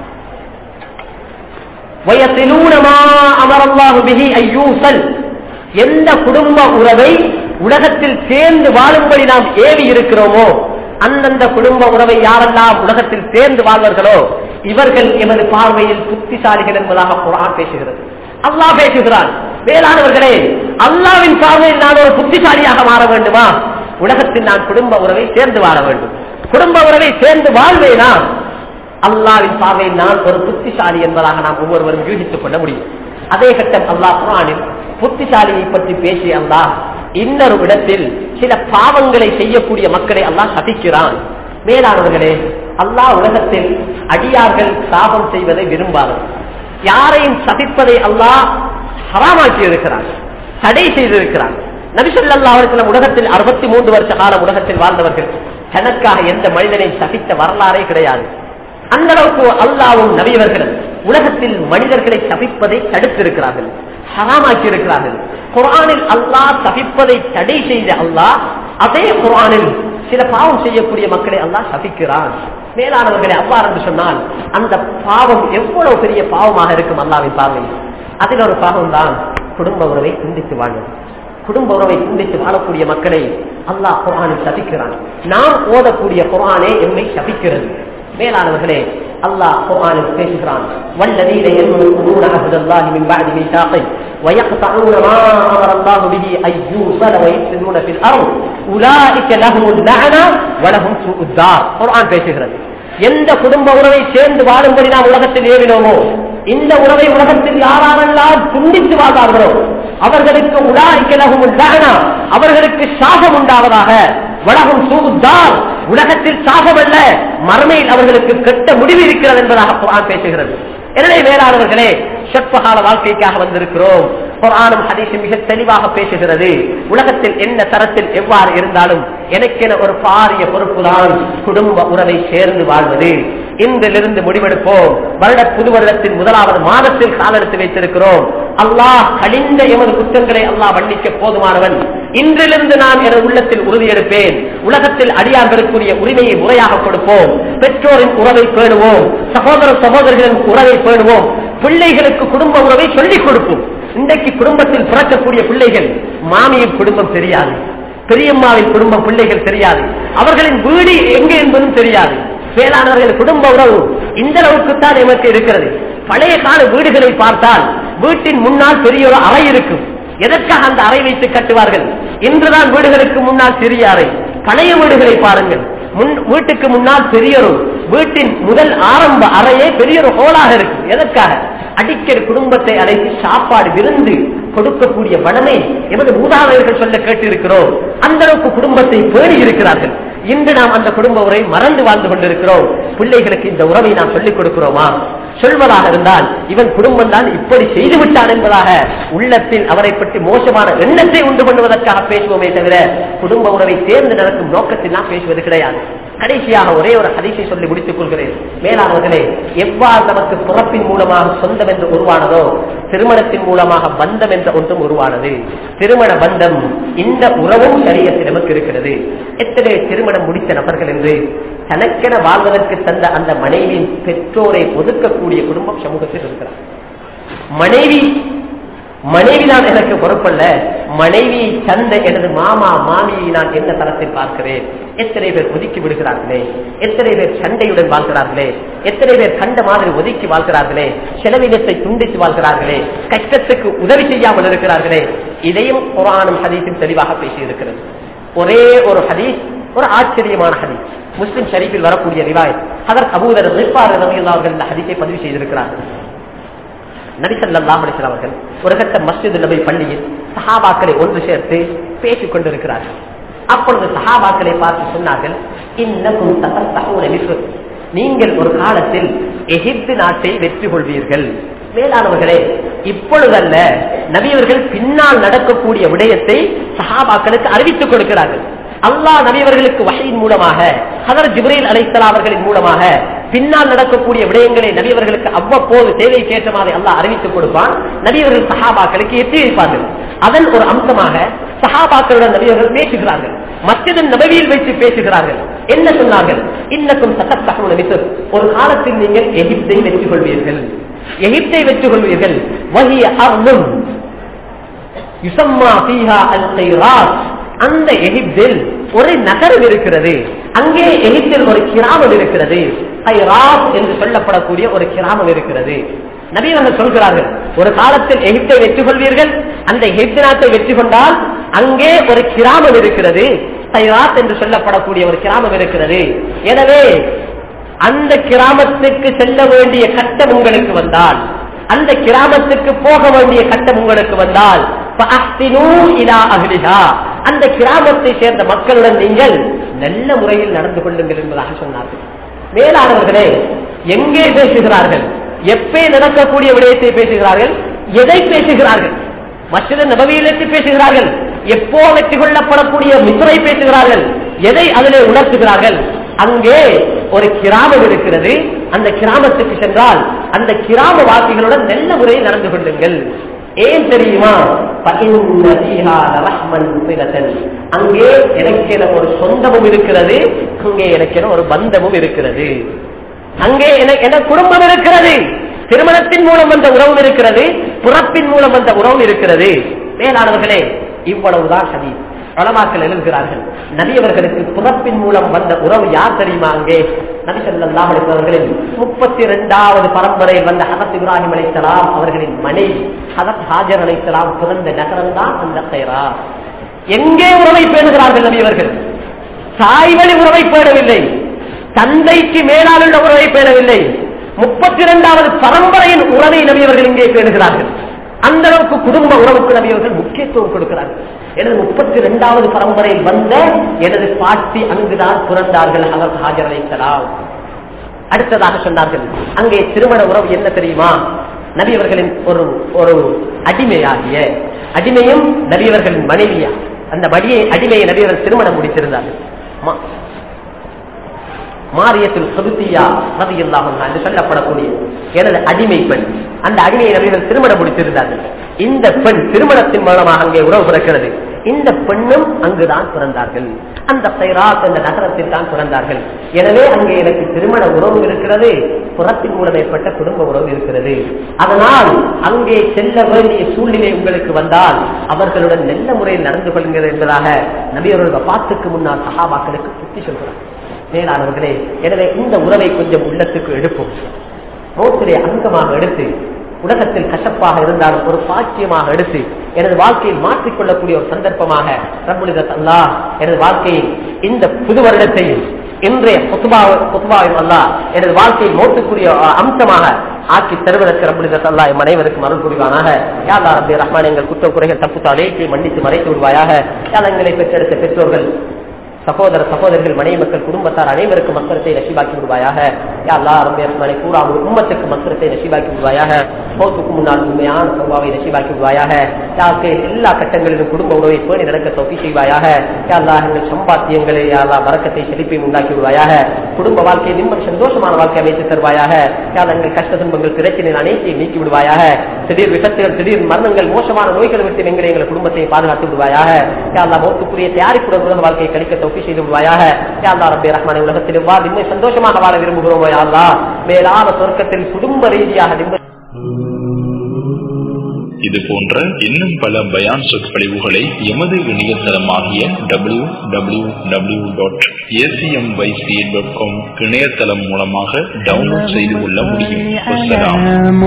வயஸிலூன மா அமரல்லாஹு பிஹி அய்யூஸல். எந்த குடும்ப உறவை உலகத்தில் சேர்ந்து வாழும்படி நாம் ஏவி இருக்கிறோமோ அந்தந்த குடும்ப உறவை யாரெல்லாம் உலகத்தில் சேர்ந்து வாழ்வார்களோ இவர்கள் எமது பார்வையில் புத்திசாலிகள் என்பதாக குர்ஆன் பேசுகிறது. அல்லாஹ் பேசுகிறான். வேளாணவர்களே, அல்லாஹ்வின் பார்வையில் நான் ஒரு புத்திசாலியாக மாற வேண்டுமா? உலகத்தில் நான் குடும்ப உறவை சேர்ந்து வாழ வேண்டும். குடும்ப உறவை சேர்ந்து வாழ்வேனா? அல்லாஹ்வின் பார்வையில் நான் ஒரு புத்திசாலி என்பதாக நாம் ஒவ்வொருவரும் யூகித்துக் கொள்ள முடியும். அதே கட்டம் அல்லாஹ் குர்ஆனில் புத்திசாலியை பற்றி பேசிய அல்லாஹ் இன்னொரு இடத்தில் சில பாவங்களை செய்யக்கூடிய மக்களை அல்லாஹ் சபிக்கிறான். மேலானவர்களே, அல்லாஹ் உலகத்தில் அடியார்கள் சாபம் செய்வதை விரும்பார்கள். யாரையும் சபிப்பதை அல்லாஹ் ஹராமாக்கி இருக்கிறார், தடை செய்திருக்கிறார். நபி ஸல்லல்லாஹு அலைஹி வஸல்லம் உலகத்தில் அறுபத்தி மூன்று வருஷ காலம் உலகத்தில் வாழ்ந்தவர்கள் தனக்காக எந்த மனிதனை சபித்த வரலாறே கிடையாது. அந்த அளவுக்கு அல்லாஹ்வும் நபியவர்களும் உலகத்தில் மனிதர்களை சபிப்பதை தடுத்திருக்கிறார்கள், ஹராமாக்கி இருக்கிறார்கள். குர்ஆனில் அல்லாஹ் சபிப்பதை தடை செய்த அல்லாஹ் அதே குர்ஆனில் சில பாவம் செய்யக்கூடிய மக்களை அல்லாஹ் சபிக்கிறான். மேலானவர்களை அவ்வாறு என்று சொன்னால் அந்த பாவம் எவ்வளவு பெரிய பாவமாக இருக்கும் அல்லாஹ்வின் பார்வையில். அதில் ஒரு பாவம் தான் குடும்ப உறவை துண்டித்து வாழ்வது. குடும்ப உறவை துண்டித்து வாழக்கூடிய மக்களை அல்லாஹ் குர்ஆனில் சபிக்கிறான். நாம் ஓதக்கூடிய குர்ஆனே எம்மை சபிக்கிறது. மேலானவர்களே, அல்லாஹ் குர்ஆனில் பேசுகிறான், வல்லதீன யன்குதுன அஹ்தல்லாஹி மின் பஅதி மீசாகிஹி வயக்தஊன மா அமரல்லாஹு பிஹி அய்யூஸல வயஃப்ஸூன ஃபில் அர்ض் உலாயிக லஹுல் லஅன வலஹும் சூஉத் தார். குர்ஆன் பேசுகிறது, எந்த குடும்ப உறவை சேர்ந்து வாழும்படி நாம் உலகத்தில் ஏவினோமோ இந்த உறவை உலகத்தில் யாரெல்லாம் துண்டித்து வாழ்ந்தார்களோ அவர்களுக்கு உலாயிக லஹுல் லஅன, அவர்களுக்கு சாபம் உண்டாவதாக, வலஹும் சூஉத் தார், உலகத்தில் சாபம் அல்ல மறுமையில் அவர்களுக்கு கெட்ட முடிவு இருக்கிறது என்பதாக குர்ஆன் பேசுகிறது. எனவே மேலானவர்களே, சொற்பகால வாழ்க்கைக்காக வந்திருக்கிறோம். குர்ஆனும் ஹதீஸும் மிக தெளிவாக பேசுகிறது. உலகத்தில் என்ன தரத்தில் எவ்வாறு இருந்தாலும் எனக்கென ஒரு பாரிய பொறுப்புதான் குடும்ப உறவை சேர்ந்து வாழ்வது. இன்றிலிருந்து முடிவெடுப்போம். வருட புது வருடத்தின் முதலாவது மாதத்தில் காலெடுத்து வைத்திருக்கிறோம். அல்லாஹ் கழிந்த எமது குற்றங்களை அல்லாஹ் மன்னிக்க போதுமானவன். இன்றிலிருந்து நான் எனது உள்ளத்தில் உறுதியெடுப்பேன், உலகத்தில் அடியார்களுக்குரிய உரிமையை முறையாக கொடுப்போம், பெற்றோரின் உறவை பேணுவோம், சகோதர சகோதரிகளின் உறவை பேணுவோம், பிள்ளைகளுக்கு குடும்ப உறவை சொல்லிக் கொடுப்போம். இன்றைக்கு குடும்பத்தில் பிறக்கக்கூடிய பிள்ளைகள் மாமியின் குடும்பம் தெரியாது, பெரியம்மாவின் குடும்பம் பிள்ளைகள் தெரியாது, அவர்களின் வீடு எங்கே என்பதும் தெரியாது. வேளாணர்கள் குடும்ப உறவு இந்த அளவுக்குத்தான் எமக்கு இருக்கிறது. பழைய கால வீடுகளை பார்த்தால் வீட்டின் முன்னால் பெரிய ஒரு அறை இருக்கும். எதற்காக அந்த அறை வைத்து கட்டுவார்கள்? இன்றுதான் வீடுகளுக்கு முன்னால் சிறிய அறை. பழைய வீடுகளை பாருங்கள், முன் வீட்டுக்கு முன்னால் பெரியொரு வீட்டின் முதல் ஆரம்ப அறையே பெரியொரு ஹோலாக இருக்கும். எதற்காக? அடிக்கடி குடும்பத்தை அழைத்து சாப்பாடு விருந்து கொடுக்கக்கூடிய வளமை எமது மூதாதையர்கள் சொல்ல கேட்டிருக்கிறோம். அந்த அளவுக்கு குடும்பத்தை பேணி இருக்கிறார்கள். இன்று நாம் அந்த குடும்ப உறவை மறந்து வாழ்ந்து கொண்டிருக்கிறோம். பிள்ளைகளுக்கு இந்த உறவை நாம் சொல்லிக் கொடுக்கிறோமா? சொல்வதாக இருந்தால் இவன் குடும்பம் தான் இப்படி செய்து விட்டான் என்பதாக உள்ளத்தில் அவரை பற்றி மோசமான எண்ணத்தை உண்டு பண்ணுவதற்காக பேசுவோமே தவிர குடும்ப உறவை தேர்ந்து நடக்கும் நோக்கத்தில் நாம் பேசுவது கிடையாது. கடைசியாக ஒரே ஒரு ஹதீஸை சொல்லி முடித்துக் கொள்கிறேன். மேலானவர்களே, எவ்வாறு நமக்கு பிறப்பின் மூலமாக சொந்தம் என்று உருவானதோ திருமணத்தின் மூலமாக பந்தம் என்ற ஒன்றும் உருவானது. திருமண பந்தம் இந்த உறவும் சரியத்தில் நமக்கு இருக்கிறது. எத்தனை திருமணம் முடித்த நபர்கள் என்று தனக்கென வாழ்வதற்கு தந்த அந்த மனைவியின் பெற்றோரை ஒதுக்கக்கூடிய குடும்பம் சமூகத்தில் இருக்கிறார். மனைவி மனைவிதான் எனக்கு பொறுப்பல்ல, மனைவியை தந்த எனது மாமா மாமியை நான் என்ன தரத்தில் பார்க்கிறேன். எத்தனை பேர் ஒதுக்கி விடுகிறார்களே, எத்தனை பேர் சண்டையுடன் வாழ்கிறார்களே, எத்தனை பேர் கண்ட மாதிரி ஒதுக்கி வாழ்கிறார்களே, செலவினத்தை துண்டித்து வாழ்கிறார்களே, கஷ்டத்துக்கு உதவி செய்யாமல் இருக்கிறார்களே. இதையும் குர்ஆனும் ஹதீஸும் தெளிவாக பேசியிருக்கிறது. ஒரே ஒரு ஹதீஸ், ஒரு ஆச்சரியமான ஹதீஸ், முஸ்லிம் ஷரீஃபில் வரக்கூடிய ரிவாயத். ஹதரத் அபூ தர் ரிஃபார் ரலியல்லாஹு அன்ஹு இந்த ஹதீஸை பதிவு செய்திருக்கிறார்கள். நபி ஸல்லல்லாஹு அலைஹி வஸல்லம் அவர்கள் ஒரு கட்ட மஸ்ஜித் நபி பள்ளியில் சஹாபாக்களை ஒன்று சேர்த்து பேசிக் கொண்டிருக்கிறார்கள். அப்பொழுது சஹாபாக்களை பார்த்து சொன்னார்கள், இன்னக்கும் தஃதஹூன மிஸ்ர், நீங்கள் ஒரு காலத்தில் எகிப்து நாட்டை வெற்றி கொள்வீர்கள். மேலானவர்களே, இப்பொழுதல்ல, நபியவர்கள் பின்னால் நடக்கக்கூடிய விடயத்தை சஹாபாக்களுக்கு அறிவித்துக் கொடுக்கிறார்கள். அல்லாஹ் நபியவர்களுக்கு வஹீயின் மூலமாக, ஹதரத் ஜிப்ரீல் அலைஹிஸ்ஸலாம் அவர்களின் மூலமாக பின்னால் நடக்கக்கூடிய விடயங்களை நபியவர்களுக்கு அவ்வப்போது தேவைக்கு ஏற்ற மாதிரி அல்லாஹ் அறிவித்துக் கொடுப்பான். நபியவர்கள் சஹாபாக்களுக்கு எத்தி வைப்பார்கள். அதன் ஒரு அம்சமாக சஹாபாக்களுடன் நபியவர்கள் பேசுகிறார்கள். மஸ்ஜித் நபவியில் வைத்து பேசுகிறார்கள். என்ன சொன்னார்கள்? இன்னக்கும் தஃதஹூன மிஸ்ர், ஒரு காலத்தில் நீங்கள் எகிப்தை வெற்றி கொள்வீர்கள், எகிப்தை வெற்றி கொள்வீர்கள். வஹிய அர்துன் யுஸம்மா ஃபீஹா அல்-கைராத், அந்த எகிப்தில் ஒரு நகரம் இருக்கிறது, அங்கே எகிப்தில் ஒரு கிராமம் இருக்கிறது, கைராத் என்று சொல்லப்படக்கூடிய ஒரு கிராமம் இருக்கிறது. நபியவர்கள் சொல்கிறார்கள், ஒரு காலத்தில் எகிப்தை வெற்றி கொள்வீர்கள், அந்த எகிப்து நாட்டை வெற்றி கொண்டால் அங்கே ஒரு கிராமம் இருக்கிறது, கைராத் என்று சொல்லப்படக்கூடிய ஒரு கிராமம் இருக்கிறது. எனவே அந்த கிராமத்துக்கு செல்ல வேண்டிய கட்டம் உங்களுக்கு வந்தால், அந்த கிராமத்துக்கு போக வேண்டிய கட்டம் உங்களுக்கு வந்தால், அந்த கிராமத்தை சேர்ந்த மக்களுடன் நீங்கள் நல்ல முறையில் நடந்து கொள்ளுங்கள் என்பதாக சொன்னார்கள். மேலானவர்களே, எங்கே பேசுகிறார்கள்? எப்பே நடக்கக்கூடிய விடயத்தை பேசுகிறார்கள்? எதை பேசுகிறார்கள்? மஸ்ஜித் நபவியிலிருந்து பேசுகிறார்கள். எப்போ வெற்றி கொள்ளப்படக்கூடிய மிஸ்ரை பேசுகிறார்கள். எதை அதிலே உணர்த்துகிறார்கள்? அங்கே ஒரு கிராமம் இருக்கிறது, அந்த கிராமத்துக்கு சென்றால் அந்த கிராமவாசிகளுடன் நல்ல முறையில் நடந்து கொள்ளுங்கள். ஏன் தெரியுமா? அங்கே எனக்கென ஒரு சொந்தமும் இருக்கிறது, அங்கே எனக்கென ஒரு பந்தமும் இருக்கிறது, அங்கே என குடும்பம் இருக்கிறது, திருமணத்தின் மூலம் வந்த உறவும் இருக்கிறது, பிறப்பின் மூலம் வந்த உறவும் இருக்கிறது. மேலானவர்களே, இவ்வளவுதான் ஹதீஸ். உலமாக்கள் எழுதுகிறார்கள், நபி அவர்களுக்கு பிறப்பின் மூலம் வந்த உறவு யார் தெரியுமா? அங்கே நபி ஸல்லல்லாஹு அலைஹி வஸல்லம் அவர்களின் முப்பத்தி இரண்டாவது பரம்பரையில் வந்த ஹதரத் இப்ராஹிம் அலைஹிஸ்ஸலாம் அவர்களின் மனைவி ஹதரத் ஹாஜர் அலைஹிஸ்ஸலாம் பிறந்த நகரம் தான் அந்த கைரா. எங்கே உறவை பேணுகிறார்கள் நபி அவர்கள்? தாய்வழி உறவை பேணவில்லை, தந்தைக்கு மேலால் உள்ள உறவை பேணவில்லை, முப்பத்தி இரண்டாவது பரம்பரையின் உறவை நபி அவர்கள் இங்கே பேணுகிறார்கள். அந்த அளவுக்கு குடும்ப உறவுக்கு நபி அவர்கள் முக்கியத்துவம் கொடுக்கிறார்கள். எனது முப்பத்தி இரண்டாவது பரம்பரையில் வந்த எனது பாட்டி அங்குதான் பிறந்தார்கள் ஹதரத் ஹாஜர் அலைஹிஸ்ஸலாம். அடுத்ததாக சொன்னார்கள், அங்கே திருமண உறவு என்ன தெரியுமா? நபி அவர்களின் ஒரு ஒரு அடிமையாகிய அடிமையும் நபி அவர்களின் மனைவியா, அந்த மடியை அடிமையை நபி அவர்கள் திருமணம் முடித்திருந்தார்கள். மாரியத்தில் சுபுத்தியா ரலியல்லாஹு அன்ஹா என்று சொல்லப்படக்கூடிய எனது அடிமை பெண், அந்த அடிமையை நபிகள் திருமணம் முடித்திருந்தார்கள். இந்த பெண் திருமணத்தின் மூலமாக அங்கே உறவு பிறக்கிறது. இந்த பெண்ணும் அங்குதான் பிறந்தார்கள், அந்த கைராத் என்ற நகரத்தில் தான் பிறந்தார்கள். எனவே அங்கே எனக்கு திருமண உறவு இருக்கிறது, புறத்தின் மூலம் ஏற்பட்ட குடும்ப உறவு இருக்கிறது. அதனால் அங்கே செல்ல வேண்டிய சூழ்நிலை உங்களுக்கு வந்தால் அவர்களுடன் நல்ல முறையில் நடந்து கொள்கிறது என்பதாக நபி அவர்கள் வஃபாத்துக்கு முன்னால் சஹாபாக்களுக்கு புத்தி சொல்கிறார். மேலானவர்களே, எனவே இந்த உறவை கொஞ்சம் உள்ளத்துக்கு எடுப்போம், மௌத்திலே அங்கமாக எடுத்து, உலகத்தில் கசப்பாக இருந்தாலும் ஒரு பாக்கியமாக எடுத்து எனது வாழ்க்கையில் மாற்றிக்கொள்ளக்கூடிய ஒரு சந்தர்ப்பமாக ரப்புல் இஸ்ஸத் அல்லாஹ் எனது வாழ்க்கையில் இந்த புது வருடத்தையும் இன்றைய குத்பாவையும் அல்லாஹ் எனது வாழ்க்கையில் மௌத்துக்குரிய அம்சமாக ஆக்கி தருவதற்கு ரப்புல் இஸ்ஸத் அல்லாஹ் எம் அனைவருக்கும் அருள் புரிவானாக. யா அல்லாஹ் ரப்பே ரஹ்மான், எங்கள் குற்ற குறைகள் தப்பு தாலேயை மன்னித்து மறைத்து விடுவாயாக. யா எங்களை பெற்றெடுத்த பெற்றோர்கள், சகோதர சகோதரர்கள், மனைவி மக்கள், குடும்பத்தார் அனைவருக்கும் மக்களத்தை நசீபாக்கி விடுவாயாக. யா அல்லாஹ் ரப்பே ரஹ்மானே, பூரா உம்மத்துக்கு மக்களத்தை நசீபாக்கி விடுவாயாக. மௌத்துக்கு முன்னால் உண்மையான சௌபாவை நசீபாக்கி விடுவாயாக. யாருக்கு எல்லா கட்டங்களிலும் குடும்ப உறவை பேணி நடக்க தௌஃபீக் செய்வாயாக. யா அல்லாஹ் எங்கள் சம்பாத்தியங்களை யா அல்லாஹ் பரக்கத்தை செழிப்பையும் உண்டாக்கி விடுவாயாக. குடும்ப வாழ்க்கையை நிம்மதி சந்தோஷமான வாழ்க்கை அமைத்து தருவாயாக. யா எங்கள் கஷ்ட துன்பங்கள் பிரச்சனை அனைத்தையும் நீக்கி விடுவாயாக. திடீர் விபத்துகள், திடீர் மரணங்கள், மோசமான நோய்களை விட்டு எங்களை எங்கள் குடும்பத்தை பாதுகாத்து விடுவாயாக. யா அல்லாஹ் மௌத்துக்குரிய தயாரிப்புடன் உலக வாழ்க்கையை கழிக்க செய்து விடுவாயாக. யா அல்லாஹ் ரப்பே ரஹ்மானே, உலகத்தில் எவ்வாறு நிம்மதி சந்தோஷமாக வாழ விரும்புகிறோமோ யா அல்லாஹ் மேலான சொர்க்கத்தில் குடும்ப ரீதியாக நிம்மதி. இது போன்ற இன்னும் பல பயான் சொற்பொழிவுகளை எமது இணையதளமாகிய W W W dot A C M Y C dot com இணையதளம் மூலமாக டவுன்லோட் செய்து கொள்ள முடியும்.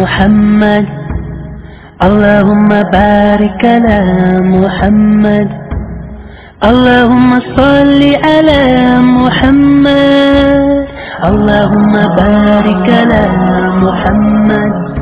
அல்லாஹும்ம பாரிக் அலா முஹம்மத், اللهم صل على محمد، اللهم بارك على محمد.